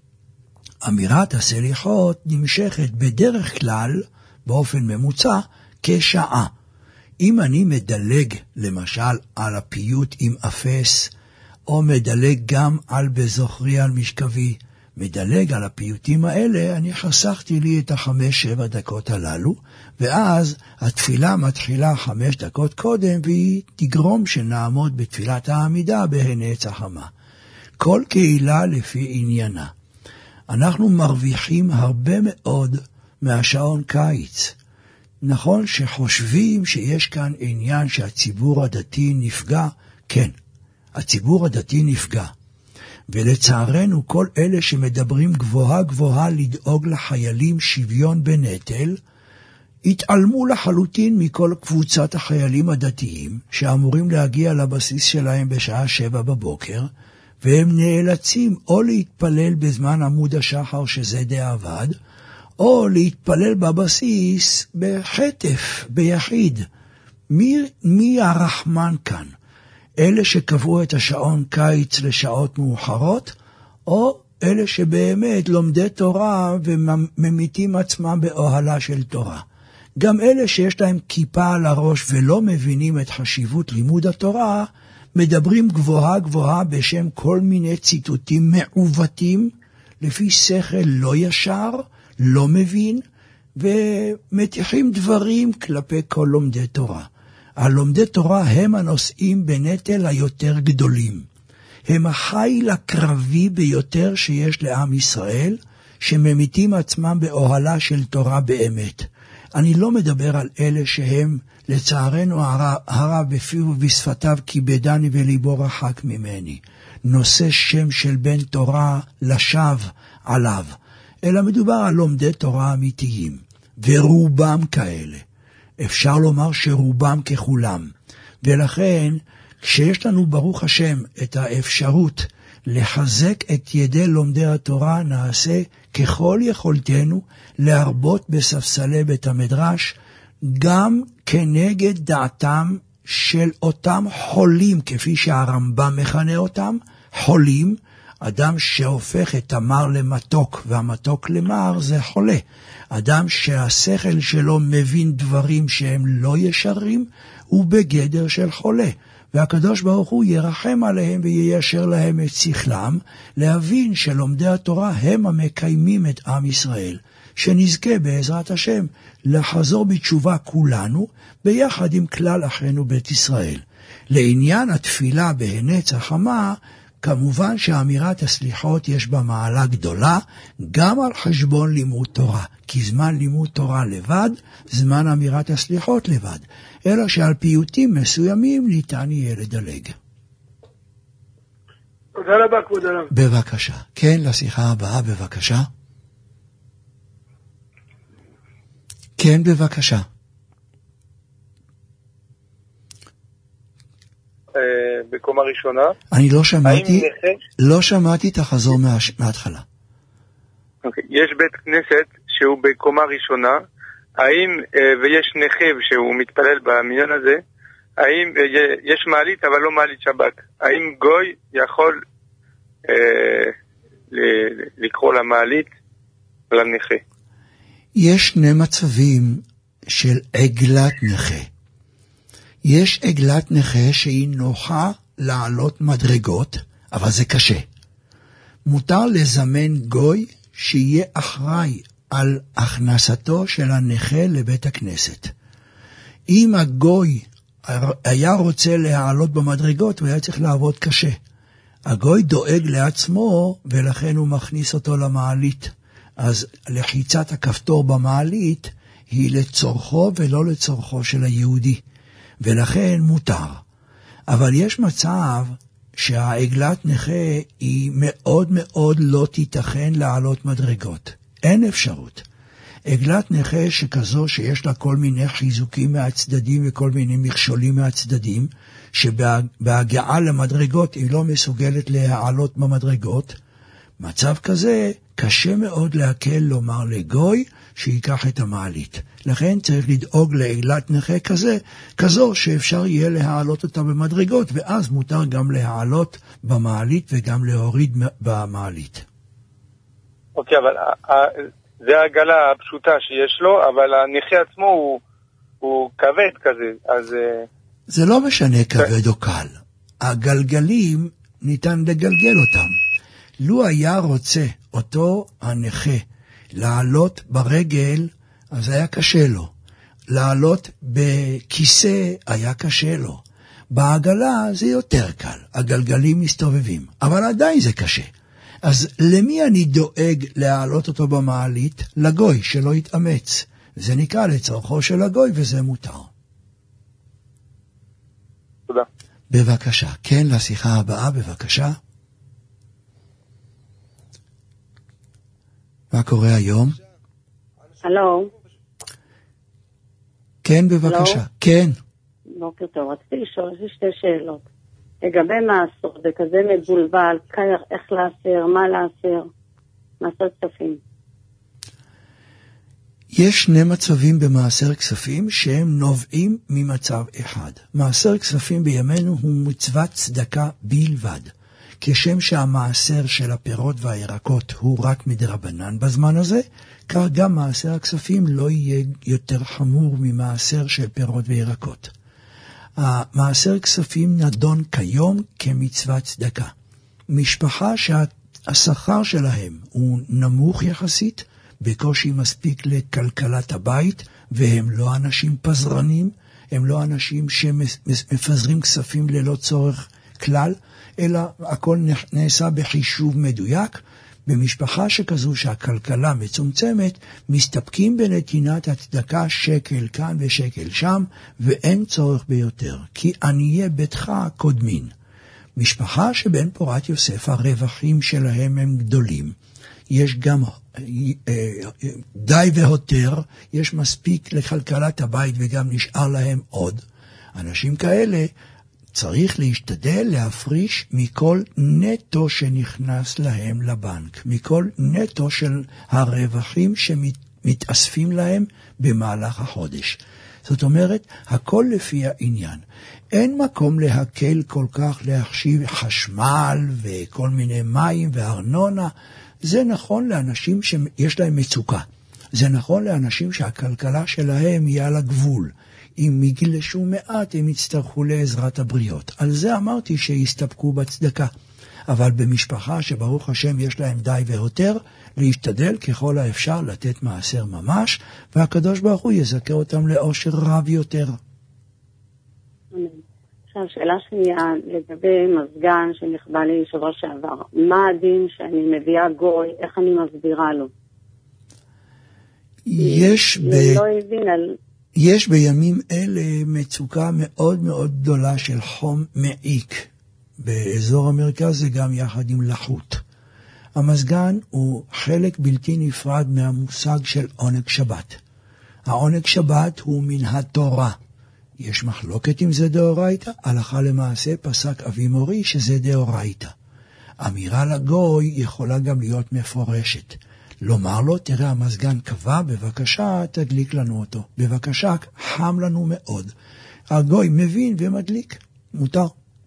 אמירת הסליחות נמשכת בדרך כלל, באופן ממוצע, כשעה. אם אני מדלג, למשל, על הפיוט עם אפס, או מדלג גם על בזוכרי על משכבי, מדלג על הפיוטים האלה, אני חסכתי לי את החמש שבע דקות הללו, ואז התפילה מתחילה חמש דקות קודם, והיא תגרום שנעמוד בתפילת העמידה בהנץ החמה. כל קהילה לפי עניינה. אנחנו מרוויחים הרבה מאוד מהשעון קיץ. נכון שחושבים שיש כאן עניין שהציבור הדתי נפגע, כן, הציבור הדתי נפגע. ולצערנו כל אלה שמדברים גבוהה גבוהה לדאוג לחיילים שוויון בנטל, התעלמו לחלוטין מכל קבוצת החיילים הדתיים שאמורים להגיע לבסיס שלהם בשעה שבע בבוקר, והם נאלצים או להתפלל בזמן עמוד השחר שזה די עבד, או להתפלל בבסיס בחטף, ביחיד. מי, מי הרחמן כאן? אלה שקבעו את השעון קיץ לשעות מאוחרות, או אלה שבאמת לומדי תורה וממיתים עצמם באוהלה של תורה. גם אלה שיש להם כיפה על הראש ולא מבינים את חשיבות לימוד התורה, מדברים גבוהה גבוהה בשם כל מיני ציטוטים מעוותים, לפי שכל לא ישר, לא מבין, ומתיחים דברים כלפי כל לומדי תורה. הלומדי תורה הם הנושאים בנטל היותר גדולים. הם החיל הקרבי ביותר שיש לעם ישראל, שממיתים עצמם באוהלה של תורה באמת. אני לא מדבר על אלה שהם, לצערנו הרב בפיו ובשפתיו כיבדני וליבו רחק ממני. נושא שם של בן תורה לשווא עליו. אלא מדובר על לומדי תורה אמיתיים, ורובם כאלה. אפשר לומר שרובם ככולם. ולכן, כשיש לנו ברוך השם את האפשרות לחזק את ידי לומדי התורה, נעשה ככל יכולתנו להרבות בספסלי בית המדרש, גם כנגד דעתם של אותם חולים, כפי שהרמב"ם מכנה אותם, חולים, אדם שהופך את המר למתוק והמתוק למר זה חולה. אדם שהשכל שלו מבין דברים שהם לא ישרים, הוא בגדר של חולה. והקדוש ברוך הוא ירחם עליהם ויישר להם את שכלם, להבין שלומדי התורה הם המקיימים את עם ישראל. שנזכה בעזרת השם לחזור בתשובה כולנו, ביחד עם כלל אחינו בית ישראל. לעניין התפילה בהנץ החמה, כמובן שאמירת הסליחות יש בה מעלה גדולה, גם על חשבון לימוד תורה, כי זמן לימוד תורה לבד, זמן אמירת הסליחות לבד, אלא שעל פיוטים מסוימים ניתן יהיה לדלג. תודה רבה כבוד הרב. בבקשה. כן, לשיחה הבאה, בבקשה. כן, בבקשה. בקומה ראשונה. אני לא שמעתי, לא שמעתי את החזור מההתחלה. אוקיי, יש בית כנסת שהוא בקומה ראשונה, האם, ויש נחב שהוא מתפלל במניין הזה, האם יש מעלית אבל לא מעלית שבת, האם גוי יכול אה, לקרוא למעלית לנכה? יש שני מצבים של עגלת נכה. יש עגלת נכה שהיא נוחה לעלות מדרגות, אבל זה קשה. מותר לזמן גוי שיהיה אחראי על הכנסתו של הנכה לבית הכנסת. אם הגוי היה רוצה להעלות במדרגות, הוא היה צריך לעבוד קשה. הגוי דואג לעצמו, ולכן הוא מכניס אותו למעלית. אז לחיצת הכפתור במעלית היא לצורכו ולא לצורכו של היהודי. ולכן מותר. אבל יש מצב שהעגלת נכה היא מאוד מאוד לא תיתכן לעלות מדרגות. אין אפשרות. עגלת נכה שכזו שיש לה כל מיני חיזוקים מהצדדים וכל מיני מכשולים מהצדדים, שבהגעה למדרגות היא לא מסוגלת להעלות במדרגות, מצב כזה קשה מאוד להקל לומר לגוי שיקח את המעלית. לכן צריך לדאוג לעילת נכה כזה, כזו שאפשר יהיה להעלות אותה במדרגות, ואז מותר גם להעלות במעלית וגם להוריד במעלית. אוקיי, אבל זה העגלה הפשוטה שיש לו, אבל הנכה עצמו הוא, הוא כבד כזה, אז... זה לא משנה כבד או קל. הגלגלים ניתן לגלגל אותם. לו היה רוצה אותו הנכה לעלות ברגל, אז היה קשה לו. לעלות בכיסא היה קשה לו. בעגלה זה יותר קל. הגלגלים מסתובבים, אבל עדיין זה קשה. אז למי אני דואג להעלות אותו במעלית? לגוי, שלא יתאמץ. זה נקרא לצורכו של הגוי, וזה מותר. תודה. בבקשה. כן, לשיחה הבאה, בבקשה. מה קורה היום? הלו. כן, בבקשה. הלו? כן. בוקר טוב. רציתי לשאול, יש לי שתי שאלות. לגבי מעשר, זה כזה מבולבל, איך לעשר, מה לעשר, מעשר כספים. יש שני מצבים במעשר כספים שהם נובעים ממצב אחד. מעשר כספים בימינו הוא מצוות צדקה בלבד. כשם שהמעשר של הפירות והירקות הוא רק מדרבנן בזמן הזה, כך גם מעשר הכספים לא יהיה יותר חמור ממעשר של פירות וירקות. המעשר כספים נדון כיום כמצוות צדקה. משפחה שהשכר שלהם הוא נמוך יחסית, בקושי מספיק לכלכלת הבית, והם לא אנשים פזרנים, הם לא אנשים שמפזרים כספים ללא צורך כלל, אלא הכל נעשה בחישוב מדויק. במשפחה שכזו שהכלכלה מצומצמת, מסתפקים בנתינת הצדקה שקל כאן ושקל שם, ואין צורך ביותר, כי עניי ביתך קודמין. משפחה שבין פורת יוסף הרווחים שלהם הם גדולים, יש גם די והותר, יש מספיק לכלכלת הבית וגם נשאר להם עוד. אנשים כאלה צריך להשתדל להפריש מכל נטו שנכנס להם לבנק, מכל נטו של הרווחים שמתאספים להם במהלך החודש. זאת אומרת, הכל לפי העניין. אין מקום להקל כל כך להחשיב חשמל וכל מיני מים וארנונה. זה נכון לאנשים שיש להם מצוקה. זה נכון לאנשים שהכלכלה שלהם היא על הגבול. אם יגלשו מעט, הם יצטרכו לעזרת הבריות. על זה אמרתי שיסתפקו בצדקה. אבל במשפחה שברוך השם יש להם די והותר, להשתדל ככל האפשר לתת מעשר ממש, והקדוש ברוך הוא יזכה אותם לאושר רב יותר. עכשיו, שאלה שנייה לגבי מזגן שנכבה לי שבוע שעבר. מה הדין שאני מביאה גוי, איך אני מסבירה לו? יש ב... לא הבין על... יש בימים אלה מצוקה מאוד מאוד גדולה של חום מעיק. באזור המרכז זה גם יחד עם לחות. המזגן הוא חלק בלתי נפרד מהמושג של עונג שבת. העונג שבת הוא מן התורה. יש מחלוקת אם זה דאורייתא, הלכה למעשה פסק אבי מורי שזה דאורייתא. אמירה לגוי יכולה גם להיות מפורשת. לומר לו, תראה המזגן קבע, בבקשה תדליק לנו אותו. בבקשה, חם לנו מאוד. הגוי מבין ומדליק, מותר.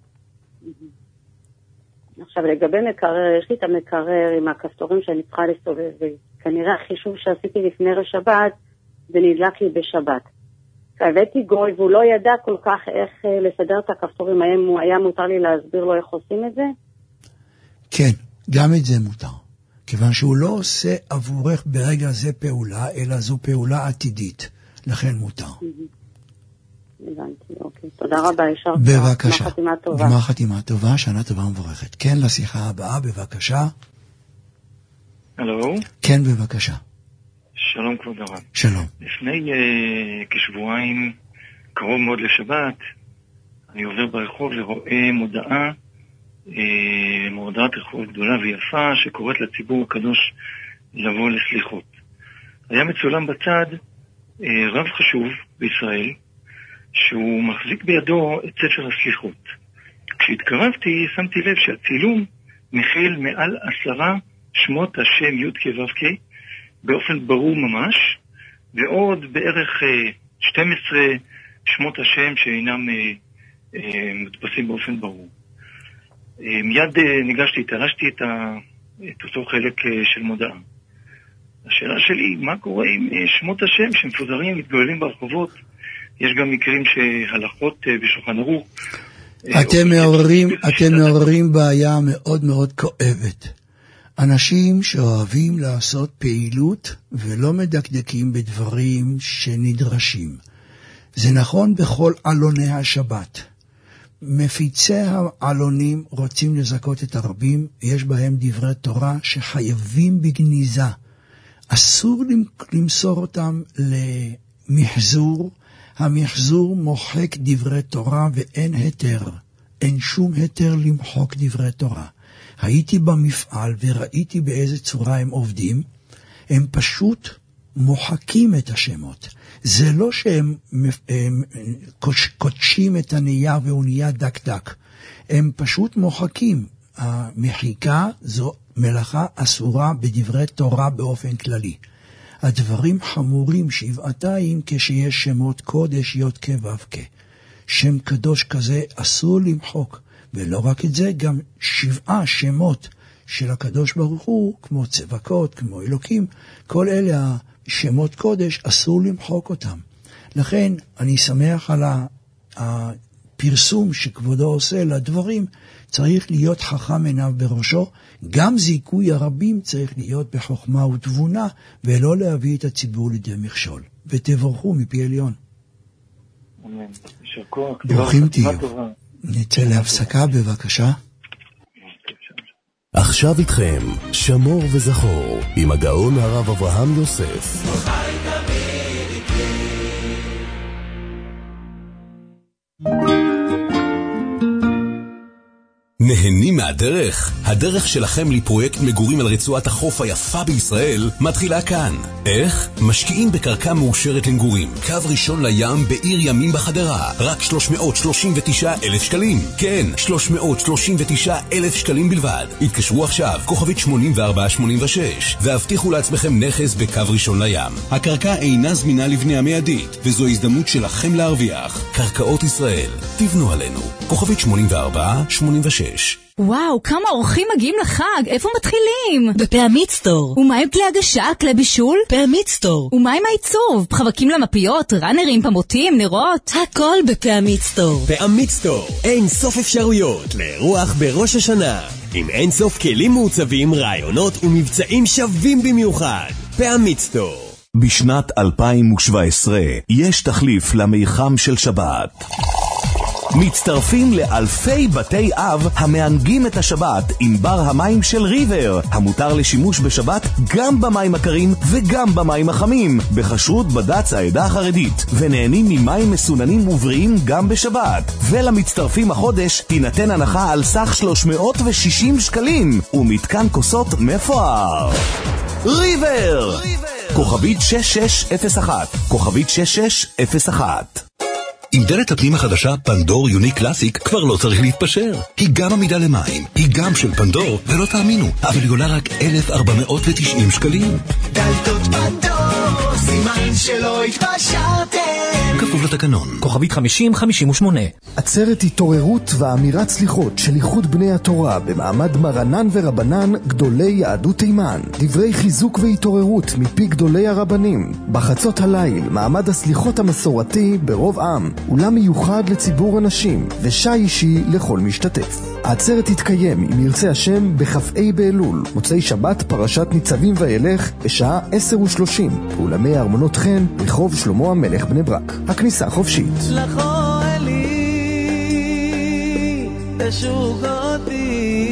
עכשיו לגבי מקרר, יש לי את המקרר עם הכפתורים שאני צריכה לסובב, וכנראה החישוב שעשיתי לפני שבת, ונדלק לי בשבת. הבאתי גוי והוא לא ידע כל כך איך לסדר את הכפתורים, האם היה מותר לי להסביר לו איך עושים את זה? כן, גם את זה מותר. כיוון שהוא לא עושה עבורך ברגע זה פעולה, אלא זו פעולה עתידית. לכן מותר. הבנתי, אוקיי. תודה רבה, ישר. בבקשה. גמר חתימה טובה. גמר חתימה טובה, שנה טובה ומבורכת. כן, לשיחה הבאה, בבקשה. הלו? כן, בבקשה. שלום כבוד הרב. שלום. לפני uh, כשבועיים, קרוב מאוד לשבת, אני עובר ברחוב ורואה מודעה, uh, מודעת רחוב גדולה ויפה, שקוראת לציבור הקדוש לבוא לסליחות. היה מצולם בצד uh, רב חשוב בישראל, שהוא מחזיק בידו את ספר הסליחות. כשהתקרבתי, שמתי לב שהצילום מכיל מעל עשרה שמות השם י' כ' ו' כ' באופן ברור ממש, ועוד בערך שתים עשרה שמות השם שאינם מודפסים באופן ברור. מיד ניגשתי, תלשתי את, ה, את אותו חלק של מודעה. השאלה שלי, מה קורה עם שמות השם שמפוזרים, מתגוללים ברחובות? יש גם מקרים שהלכות בשולחן ערוך. אתם מעוררים, אתם מעוררים בעיה מאוד מאוד כואבת. אנשים שאוהבים לעשות פעילות ולא מדקדקים בדברים שנדרשים. זה נכון בכל עלוני השבת. מפיצי העלונים רוצים לזכות את הרבים, יש בהם דברי תורה שחייבים בגניזה. אסור למסור אותם למחזור, המחזור מוחק דברי תורה ואין היתר, אין שום היתר למחוק דברי תורה. הייתי במפעל וראיתי באיזה צורה הם עובדים, הם פשוט מוחקים את השמות. זה לא שהם הם, קודשים את הנייר והוא נהיה דק דק, הם פשוט מוחקים. המחיקה זו מלאכה אסורה בדברי תורה באופן כללי. הדברים חמורים שבעתיים כשיש שמות קודש י' כ' ו' כ'. שם קדוש כזה אסור למחוק, ולא רק את זה, גם שבעה שמות של הקדוש ברוך הוא, כמו צבקות, כמו אלוקים, כל אלה השמות קודש אסור למחוק אותם. לכן אני שמח על הפרסום שכבודו עושה לדברים, צריך להיות חכם עיניו בראשו, גם זיכוי הרבים צריך להיות בחוכמה ותבונה, ולא להביא את הציבור לידי מכשול. ותברכו מפי עליון. אמן. ברוכים תהיו. נצא להפסקה בבקשה. עכשיו איתכם, שמור וזכור, עם הגאון הרב אברהם יוסף. נהנים מהדרך? הדרך שלכם לפרויקט מגורים על רצועת החוף היפה בישראל מתחילה כאן. איך? משקיעים בקרקע מאושרת למגורים. קו ראשון לים בעיר ימים בחדרה. רק שלוש מאות שלושים ותשעה אלף שקלים. כן, שלוש מאות שלושים ותשעה אלף שקלים בלבד. התקשרו עכשיו, כוכבית שמונים וארבע שמונים ושש, והבטיחו לעצמכם נכס בקו ראשון לים. הקרקע אינה זמינה לבנייה מיידית, וזו הזדמנות שלכם להרוויח. קרקעות ישראל, תבנו עלינו. כוכבית שמונים וארבע שמונים ושש. וואו, כמה אורחים מגיעים לחג, איפה מתחילים? בפעמית סטור. ומה עם כלי הגשה, כלי בישול? פעמית סטור. ומה עם העיצוב? חבקים למפיות, ראנרים, פמוטים, נרות? הכל בפעמית סטור. פעמית סטור, אין סוף אפשרויות לאירוח בראש השנה. עם אין סוף כלים מעוצבים, רעיונות ומבצעים שווים במיוחד. פעמית סטור. בשנת אלפיים שבע עשרה יש תחליף למיחם של שבת. מצטרפים לאלפי בתי אב המענגים את השבת עם בר המים של ריבר, המותר לשימוש בשבת גם במים הקרים וגם במים החמים, בכשרות בד"ץ העדה החרדית, ונהנים ממים מסוננים ובריאים גם בשבת. ולמצטרפים החודש תינתן הנחה על סך שלוש מאות ושישים שקלים ומתקן כוסות מפואר. ריבר! כוכבית שש שש אפס אחת, כוכבית שש שש אפס אחת. עם דלת הפנים החדשה פנדור יוני קלאסיק כבר לא צריך להתפשר. היא גם עמידה למים, היא גם של פנדור, ולא תאמינו, אבל היא עולה רק אלף ארבע מאות ותשעים שקלים. דלתות פנדור, סימן שלא התפשרתם. כפוף לתקנון. כוכבית חמישים חמישים ושמונה. עצרת התעוררות ואמירת סליחות של איחוד בני התורה במעמד מרנן ורבנן גדולי יהדות תימן. דברי חיזוק והתעוררות מפי גדולי הרבנים. בחצות הליל, מעמד הסליחות המסורתי ברוב עם. אולם מיוחד לציבור הנשים, ושי אישי לכל משתתף. העצרת תתקיים, אם ירצה השם, בכ"ה באלול, מוצאי שבת פרשת ניצבים וילך, בשעה עשר ושלושים, באולמי ארמונות חן, רחוב שלמה המלך בני ברק. הכניסה חופשית. לכו אלי, תשוק אותי.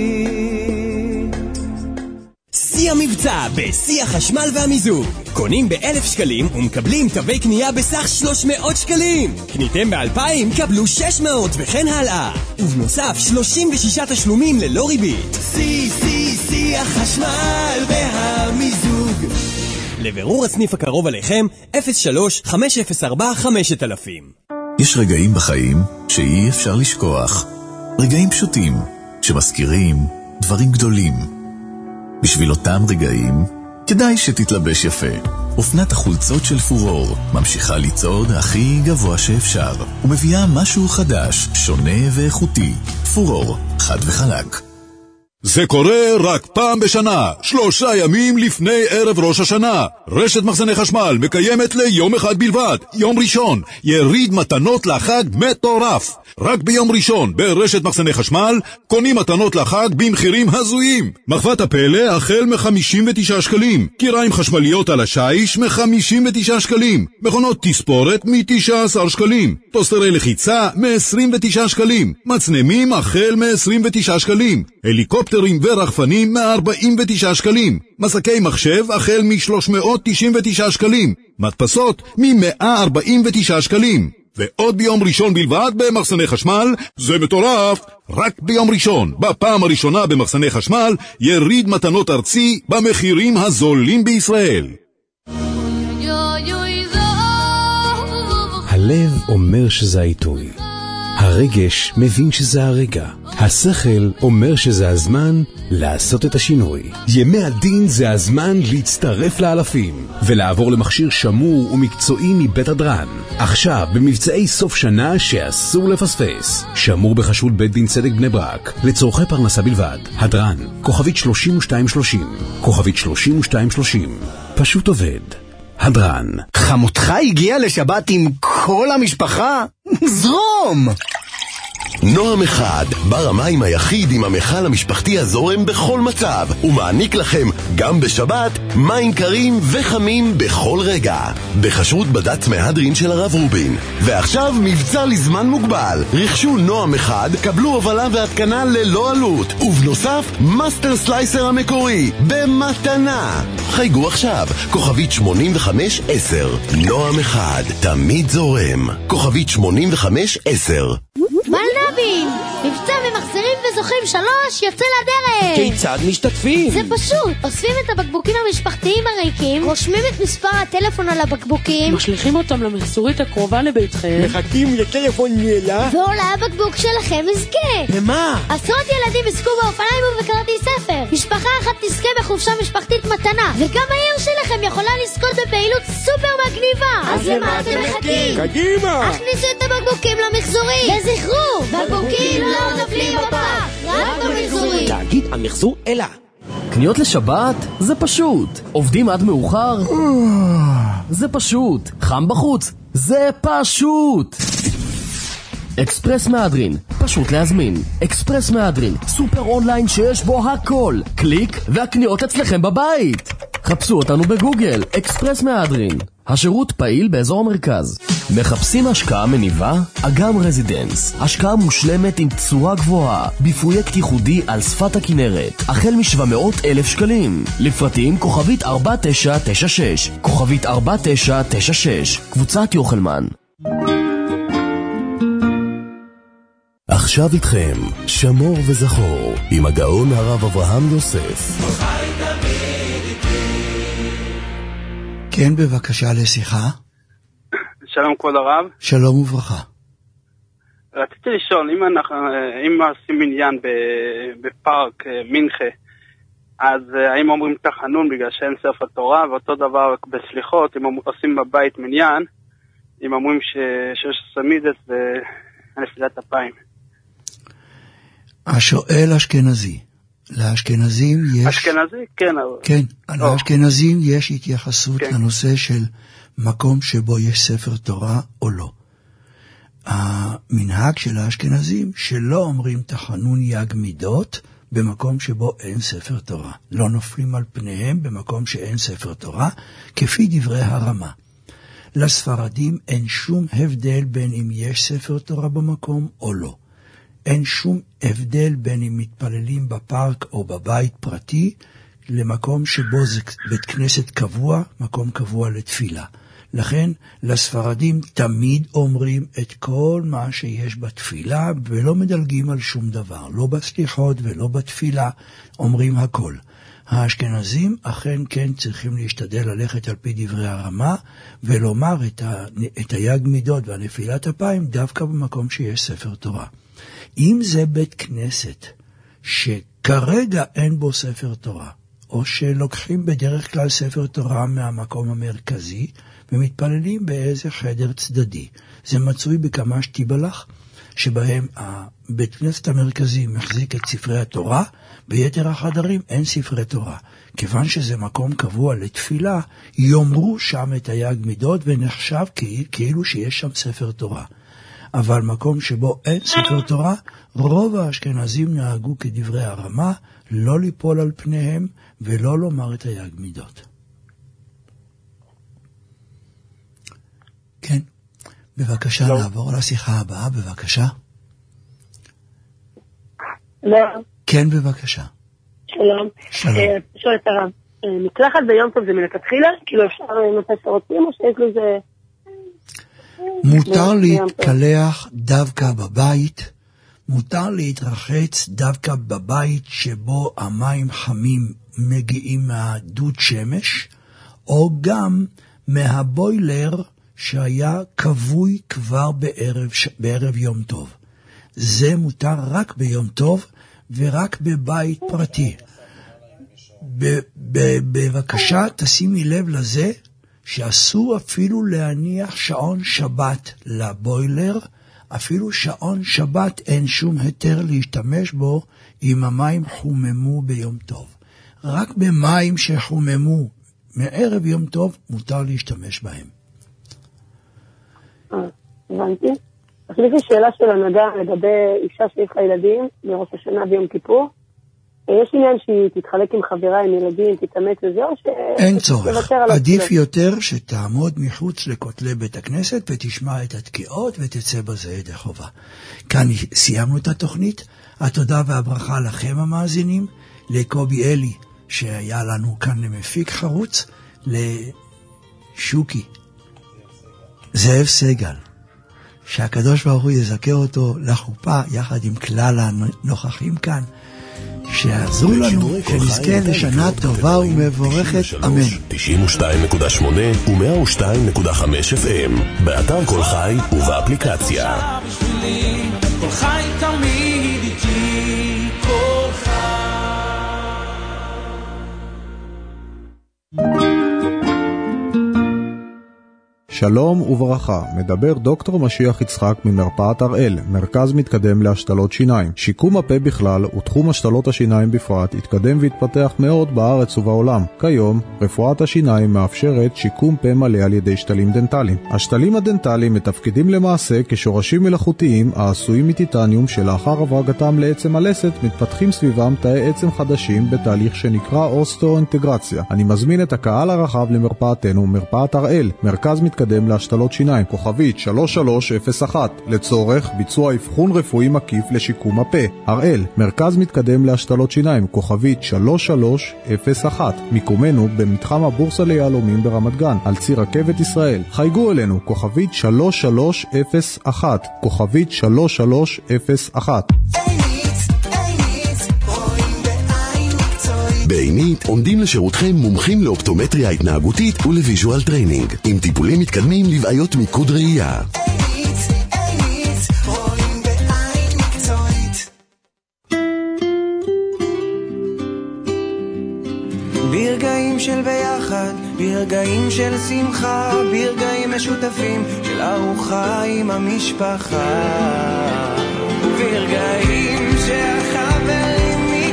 שיא המבצע בשיא החשמל והמיזוג. קונים באלף שקלים ומקבלים תווי קנייה בסך שלוש מאות שקלים. קניתם באלפיים, קבלו שש מאות וכן הלאה. ובנוסף, שלושים ושישה תשלומים ללא ריבית. שיא, שיא, שיא החשמל והמיזוג. לבירור הסניף הקרוב עליכם, אפס שלוש חמש אפס ארבע חמש אלף. יש רגעים בחיים שאי אפשר לשכוח. רגעים פשוטים שמזכירים דברים גדולים. בשביל אותם רגעים, כדאי שתתלבש יפה. אופנת החולצות של פורור ממשיכה לצעוד הכי גבוה שאפשר, ומביאה משהו חדש, שונה ואיכותי. פורור, חד וחלק. זה קורה רק פעם בשנה, שלושה ימים לפני ערב ראש השנה. רשת מחסני חשמל מקיימת ליום אחד בלבד, יום ראשון, יריד מתנות לחג מטורף. רק ביום ראשון ברשת מחסני חשמל קונים מתנות לחג במחירים הזויים. מחוות הפלא החל מ-חמישים ותשעה שקלים, קיריים חשמליות על השיש מ-חמישים ותשעה שקלים, מכונות תספורת מ-תשעה עשר שקלים, טוסטרי לחיצה מ-עשרים ותשעה שקלים, מצנמים החל מ-עשרים ותשעה שקלים, הליקופטרים ורחפנים מ-ארבעים ותשעה שקלים, מסקי מחשב החל מ-שלוש מאות תשעים ותשעה שקלים, מדפסות מ-מאה ארבעים ותשעה שקלים. ועוד ביום ראשון בלבד במחסני חשמל, זה מטורף. רק ביום ראשון, בפעם הראשונה במחסני חשמל, יריד מתנות ארצי במחירים הזולים בישראל. הלב אומר שזה העיתוי, הרגש מבין שזה הרגע, השכל אומר שזה הזמן לעשות את השינוי. ימי הדין זה הזמן להצטרף לאלפים ולעבור למכשיר שמור ומקצועי מבית הדרן. עכשיו במבצעי סוף שנה שאסור לפספס. שמור בחשות בית דין צדק בני ברק לצורכי פרנסה בלבד. הדרן, כוכבית שלושים ושתיים שלושים, כוכבית שלושים ושתיים שלושים. פשוט עובד. הדרן. חמותך הגיע לשבת עם כל המשפחה? זרום! נועם אחד, בר המים היחיד עם המכל המשפחתי הזורם בכל מצב, ומעניק לכם גם בשבת מים קרים וחמים בכל רגע. בחשרות בד"ץ מהדרין של הרב רובין. ועכשיו מבצע לזמן מוגבל. רכשו נועם אחד, קבלו הובלה והתקנה ללא עלות, ובנוסף מאסטר סלייסר המקורי במתנה. חייגו עכשיו, כוכבית שמונים וחמש עשר. נועם אחד, תמיד זורם. כוכבית שמונים וחמש עשר. מלנבים, מבצע ממחזרים וזוכים שלוש יוצא לדרך. כיצד משתתפים? זה פשוט, אוספים את הבקבוקים המשפחתיים הריקים, רושמים את מספר הטלפון על הבקבוקים, משליחים אותם למחזורית הקרובה לביתכם, מחכים לטלפון מילה, ואולי הבקבוק שלכם יזכה. למה? עשרות ילדים יזכו באופניים ובכרטיס ספר, משפחה אחת תזכה בחופשה משפחתית מתנה, וגם העיר שלכם יכולה לזכות בפעילות סופר מגניבה. אז למה אתם מחכים? קדימה! הכניסו את הבקבוקים למחזורית, וזכרו, בקבוקים לא נופלים בפח, רק במחזורית. תאגיד המחזור אלה. קניות לשבת זה פשוט. עובדים עד מאוחר זה פשוט. חם בחוץ זה פשוט. אקספרס מהדרין, פשוט להזמין. אקספרס מהדרין, סופר אונליין שיש בו הכל. קליק והקניות אצלכם בבית. חפשו אותנו בגוגל, אקספרס מהדרין. השירות פעיל באזור המרכז. מחפשים השקעה מניבה? אגם רזידנס. השקעה מושלמת עם תשואה גבוהה, בפרויקט ייחודי על שפת הכנרת, החל מ-שבע מאות אלף שקלים. לפרטים כוכבית ארבע תשע תשע שש, כוכבית ארבע תשע תשע שש, קבוצת יוחלמן. עכשיו איתכם, שמור וזכור, עם הגאון הרב אברהם יוסף. כן, בבקשה לשיחה. שלום כבוד הרב. שלום וברכה. רציתי לשאול, אם אנחנו, אם עושים מניין בפארק מינכה, אז האם אומרים תחנון בגלל שאין ספר תורה, ואותו דבר בסליחות, אם עושים בבית מניין, אם אומרים שיש סמידס ונפילת אפיים. השואל אשכנזי. לאשכנזים יש... אשכנזי? כן. כן, לאשכנזים יש התייחסות כן. לנושא של מקום שבו יש ספר תורה או לא. המנהג של האשכנזים שלא אומרים תחנון יג מידות במקום שבו אין ספר תורה. לא נופלים על פניהם במקום שאין ספר תורה, כפי דברי הרמה. לספרדים אין שום הבדל בין אם יש ספר תורה במקום או לא. אין שום הבדל בין אם מתפללים בפארק או בבית פרטי, למקום שבו זה בית כנסת קבוע, מקום קבוע לתפילה. לכן לספרדים תמיד אומרים את כל מה שיש בתפילה, ולא מדלגים על שום דבר, לא בסליחות ולא בתפילה, אומרים הכל. האשכנזים אכן כן צריכים להשתדל ללכת על פי דברי הרמה, ולומר את, ה, את היג מידות והנפילת אפיים דווקא במקום שיש ספר תורה. אם זה בית כנסת שכרגע אין בו ספר תורה, או שלוקחים בדרך כלל ספר תורה מהמקום המרכזי, ומתפללים באיזה חדר צדדי. זה מצוי בכמה שתיבלח, שבהם הבית כנסת המרכזי מחזיק את ספרי התורה, ביתר החדרים אין ספרי תורה. כיוון שזה מקום קבוע לתפילה, יאמרו שם את היג מידות, ונחשב כאילו שיש שם ספר תורה. אבל מקום שבו אין ספר תורה, רוב האשכנזים נהגו כדברי הרמה, לא ליפול על פניהם ולא לומר את היג מידות. כן, בבקשה לא. נעבור לשיחה הבאה, בבקשה. לא. כן, בבקשה. שלום. שלום. שואלת הרב, מקלחת ביום טוב זה מלכתחילה? כאילו אפשר מתי שרוצים או שיש לזה... מותר להתקלח דווקא בבית, מותר להתרחץ דווקא בבית שבו המים חמים מגיעים מהדוד שמש, או גם מהבוילר שהיה קבוי כבר בערב, בערב יום טוב. זה מותר רק ביום טוב ורק בבית פרטי. ב- ב- בבקשה תשימי לב לזה שאסור אפילו להניח שעון שבת לבוילר, אפילו שעון שבת אין שום היתר להשתמש בו אם המים חוממו ביום טוב. רק במים שחוממו מערב יום טוב מותר להשתמש בהם. אה, הבנתי. אז לי שאלה של הנהגה לגבי אישה שיש לה ילדים בראש השנה ביום כיפור. יש עניין שהיא תתחלק עם חברה, עם ילדים, תתאמץ וזה, או ש... אין צורך. עדיף יותר שתעמוד מחוץ לכותלי בית הכנסת ותשמע את התקיעות ותצא בזה ידי חובה. כאן סיימנו את התוכנית. התודה והברכה לכם המאזינים, לקובי אלי שהיה לנו כאן למפיק חרוץ, לשוקי זאב סגל, שהקדוש ברוך הוא יזכה אותו לחופה יחד עם כלל הנוכחים כאן, שיעזרו לנו שנזכה לשנה טובה ומבורכת, אמן. תשעים ושתיים נקודה שמונה ו-מאה ושתיים נקודה חמש אף אם באתר כל חי ובאפליקציה. כל חי תמיד איתי, כל חי. שלום וברכה, מדבר דוקטור משיח יצחק ממרפאת הראל, מרכז מתקדם להשתלות שיניים. שיקום הפה בכלל ותחום השתלות השיניים בפרט התקדם והתפתח מאוד בארץ ובעולם. כיום, רפואת השיניים מאפשרת שיקום פה מלא על ידי שתלים דנטליים. השתלים הדנטליים מתפקדים למעשה כשורשים מלאכותיים העשויים מטיטניום שלאחר הברגתם לעצם הלסת מתפתחים סביבם תאי עצם חדשים בתהליך שנקרא אוסטאואינטגרציה. אני מזמין את הקהל הרחב למרפאתנו, מרפאת הראל, מרכז מתקדם להשתלות שיניים, כוכבית שלוש שלוש אפס אחת, לצורך ביצוע אבחון רפואי מקיף לשיקום הפה. הראל, מרכז מתקדם להשתלות שיניים, כוכבית שלוש שלוש אפס אחת. מיקומנו במתחם הבורסה ליהלומים ברמת גן, על ציר רכבת ישראל. חייגו אלינו, כוכבית שלוש שלוש אפס אחת, כוכבית שלוש שלוש אפס אחת. בעינית עומדים לשירותכם מומחים לאופטומטריה התנהגותית ולוויז'ואל טריינינג, עם טיפולים מתקדמים לבעיות מיקוד ראייה. עינית, עינית, רואים בעין מקצועית. ברגעים של ביחד, ברגעים של שמחה, ברגעים משותפים של ארוחה עם המשפחה, ברגעים שהחברים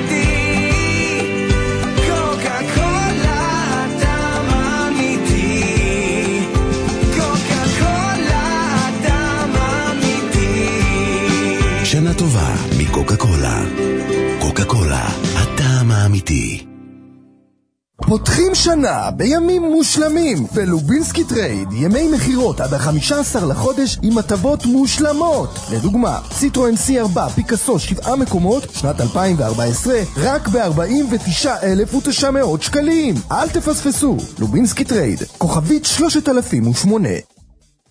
שנה טובה מקוקה קולה. קוקה קולה, הטעם האמיתי. פותחים שנה בימים מושלמים בלובינסקי טרייד, ימי מחירות עד ה-חמישה עשר לחודש עם הטבות מושלמות. לדוגמה, סיטרואן סי ארבע פיקאסו שבעה מקומות שנת אלפיים וארבע עשרה רק ב-ארבעים ותשעה אלף ותשע מאות שקלים. אל תפספסו, לובינסקי טרייד, כוכבית שלושת אלפים ושמונה.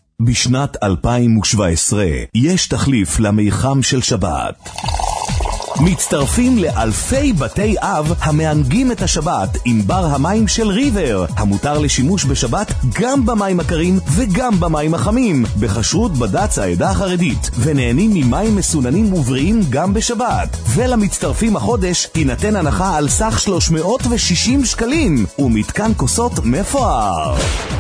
בשנת אלפיים שבע עשרה יש תחליף למיחם של שבת. מצטרפים לאלפי בתי אב המענגים את השבת עם בר המים של ריבר, המותר לשימוש בשבת גם במים הקרים וגם במים החמים, בכשרות בד"ץ העדה החרדית, ונהנים ממים מסוננים ובריאים גם בשבת. ולמצטרפים החודש תינתן הנחה על סך שלוש מאות ושישים שקלים ומתקן כוסות מפואר.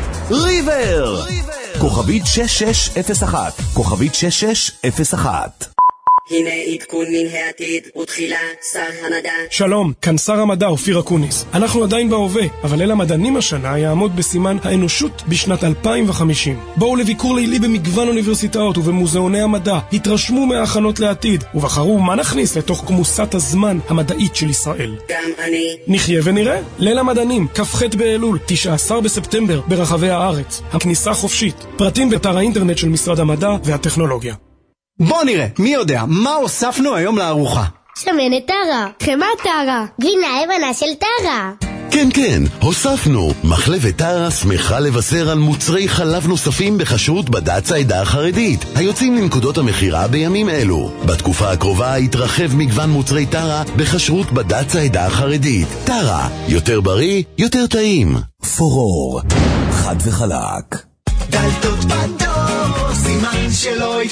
ריבר! כוכבית שש שש אפס אחת, כוכבית שש שש אפס אחת. הנה עדכון מן העתיד ותחילה שר המדע. שלום, כאן שר המדע אופיר אקוניס. אנחנו עדיין בהווה, אבל ליל המדענים השנה יעמוד בסימן האנושות בשנת אלפיים וחמישים. בואו לביקור לילי במגוון אוניברסיטאות ובמוזיאוני המדע, התרשמו מההכנות לעתיד ובחרו מה נכניס לתוך כמוסת הזמן המדעית של ישראל. גם אני. נחיה ונראה. ליל המדענים, כ"ח באלול, תשעה עשר בספטמבר, ברחבי הארץ. הכניסה חופשית. פרטים באתר האינטרנט של משרד המדע והטכנולוגיה. בוא נראה, מי יודע, מה הוספנו היום לארוחה? שמנת טרה, חמת טרה, גבינה לבנה של טרה. כן כן, הוספנו. מחלבת טרה שמחה לבשר על מוצרי חלב נוספים בכשרות בד"ץ העדה החרדית, היוצאים לנקודות המחירה בימים אלו. בתקופה הקרובה יתרחב מגוון מוצרי טרה בכשרות בד"ץ העדה החרדית. טרה, יותר בריא, יותר טעים. פורור, חד וחלק. דלתות פנדור, סימן שלא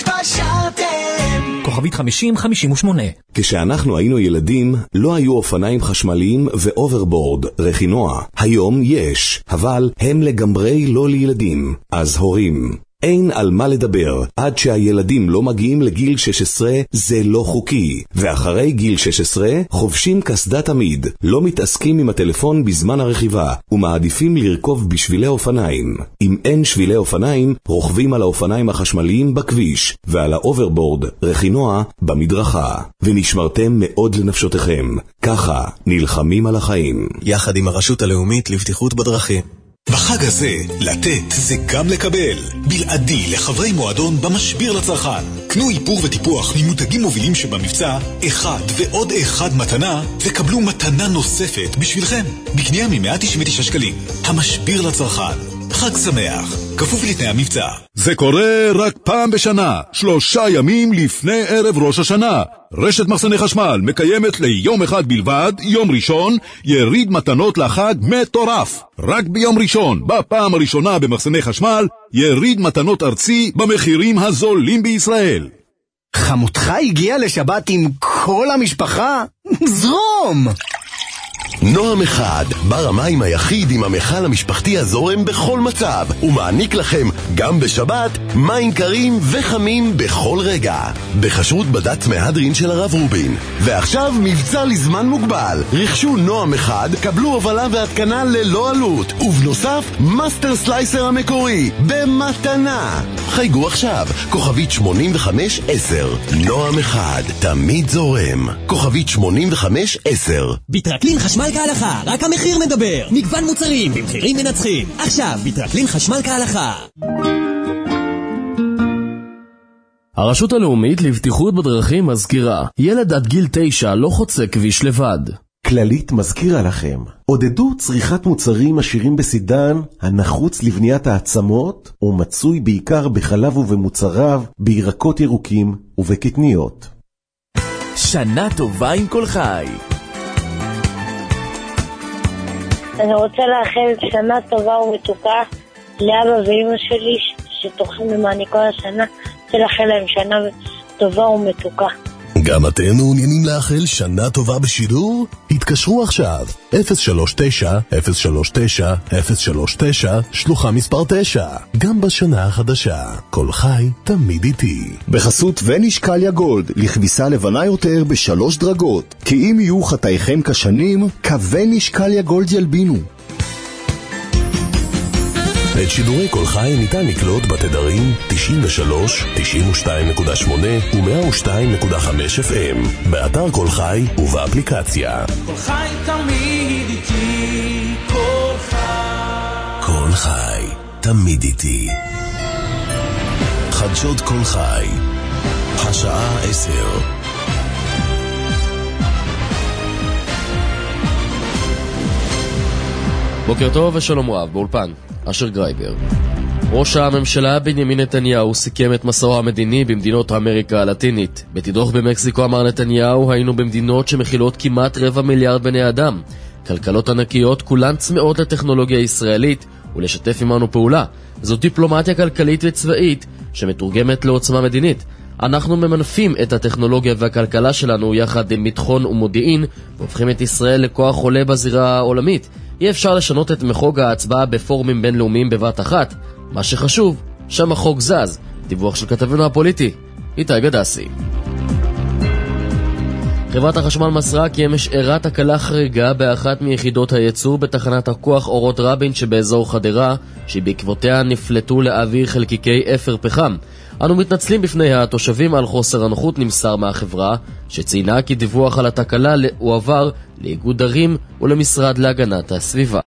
התפשרתם. כוכבית חמישים חמישים ושמונה. כשאנחנו היינו ילדים, לא היו אופניים חשמליים ואוברבורד, רכינוע. היום יש, אבל הם לגמרי לא לילדים. אז הורים, אין על מה לדבר. עד שהילדים לא מגיעים לגיל שש עשרה זה לא חוקי, ואחרי גיל שש עשרה חובשים קסדה תמיד, לא מתעסקים עם הטלפון בזמן הרכיבה ומעדיפים לרכוב בשבילי אופניים. אם אין שבילי אופניים, רוכבים על האופניים החשמליים בכביש ועל האוברבורד, רכינוע, במדרכה. ונשמרתם מאוד לנפשותיכם. ככה נלחמים על החיים. יחד עם הרשות הלאומית לבטיחות בדרכים. בחג הזה, לתת זה גם לקבל. בלעדי לחברי מועדון במשביר לצרכן. קנו איפור וטיפוח ממותגים מובילים שבמבצע, אחד ועוד אחד מתנה, וקבלו מתנה נוספת בשבילכם. בקנייה מ-מאה תשעים ותשעה שקלים. המשביר לצרכן. חג שמח, כפוף לתנאי המבצע. זה קורה רק פעם בשנה, שלושה ימים לפני ערב ראש השנה. רשת מחסני חשמל מקיימת ליום אחד בלבד, יום ראשון, יריד מתנות לחג מטורף. רק ביום ראשון, בפעם הראשונה במחסני חשמל, יריד מתנות ארצי במחירים הזולים בישראל. חמותך הגיעה לשבת עם כל המשפחה? זרום! נועם אחד, בר המים היחיד עם המכל המשפחתי הזורם בכל מצב, ומעניק לכם גם בשבת מים קרים וחמים בכל רגע, בכשרות בד"ץ מהדרין של הרב רובין. ועכשיו מבצע לזמן מוגבל. רכשו נועם אחד, קבלו הובלה והתקנה ללא עלות, ובנוסף מאסטר סלייסר המקורי במתנה. חייגו עכשיו, כוכבית שמונים וחמש עשר. נועם אחד, תמיד זורם. כוכבית שמונים וחמש עשר. ביטרקלין חשמל כהלכה, רק המחיר מדבר. מגוון מוצרים במחירים מנצחים. עכשיו ביטרקלין חשמל כהלכה. הרשות הלאומית לבטיחות בדרכים מזכירה, ילד עד גיל תשע לא חוצה כביש לבד. כללית מזכירה לכם, עודדו צריכת מוצרים עשירים בסידן, הנחוץ לבניית העצמות, ומצוי בעיקר בחלב ובמוצריו, בירקות ירוקים ובקטניות. שנה טובה עם כל חי. אני רוצה לאחל שנה טובה ומתוקה לאבא ואמא שלי שתוכלו למעני כל השנה. רוצה לאחל להם שנה טובה ומתוקה. גם אתם מעוניינים לאחל שנה טובה בשידור? התקשרו עכשיו אפס שלוש תשע אפס שלוש תשע אפס שלוש תשע שלוחה מספר תשע. גם בשנה החדשה כל חי תמיד איתי. בחסות וניש קליה גולד, לכביסה לבנה יותר בשלוש דרגות, כי אם יהיו חטאיכם כשנים, כווניש קליה גולד ילבינו. את שידורי כל חי ניתן לקלוט בתדרים תשעים ושלוש, תשעים ושתיים נקודה שמונה ו-מאה ושתיים נקודה חמש אף אם, באתר כל חי ובאפליקציה. כל חי תמיד איתי, כל חי. כל חי תמיד איתי. חדשות כל חי, השעה עשר. בוקר טוב ושלום רב, באולפן אשר גרייבר. ראש הממשלה בנימין נתניהו סיכם את מסעו המדיני במדינות אמריקה הלטינית. בתדרוך במקסיקו אמר נתניהו, היינו במדינות שמכילות כמעט רבע מיליארד בני אדם. כלכלות ענקיות כולן צמאות לטכנולוגיה ישראלית ולשתף עמנו פעולה. זו דיפלומטיה כלכלית וצבאית שמתורגמת לעוצמה מדינית. אנחנו ממנפים את הטכנולוגיה והכלכלה שלנו יחד עם ביטחון ומודיעין והופכים את ישראל לכוח עולה בזירה העולמית. אי אפשר לשנות את מחוג ההצבעה בפורומים בינלאומיים בבת אחת. מה שחשוב, שם החוק זז. דיווח של כתבנו הפוליטי, איתי גדסי. חברת החשמל מסרה כי אמש אירעה תקלה חריגה באחת מיחידות הייצור בתחנת הכוח אורות רבין שבאזור חדרה, שבעקבותיה נפלטו לאוויר חלקיקי אפר פחם. אנו מתנצלים בפני התושבים על חוסר הנוחות, נמסר מהחברה, שציינה כי דיווח על התקלה הועבר לאיגוד ערים ולמשרד להגנת הסביבה.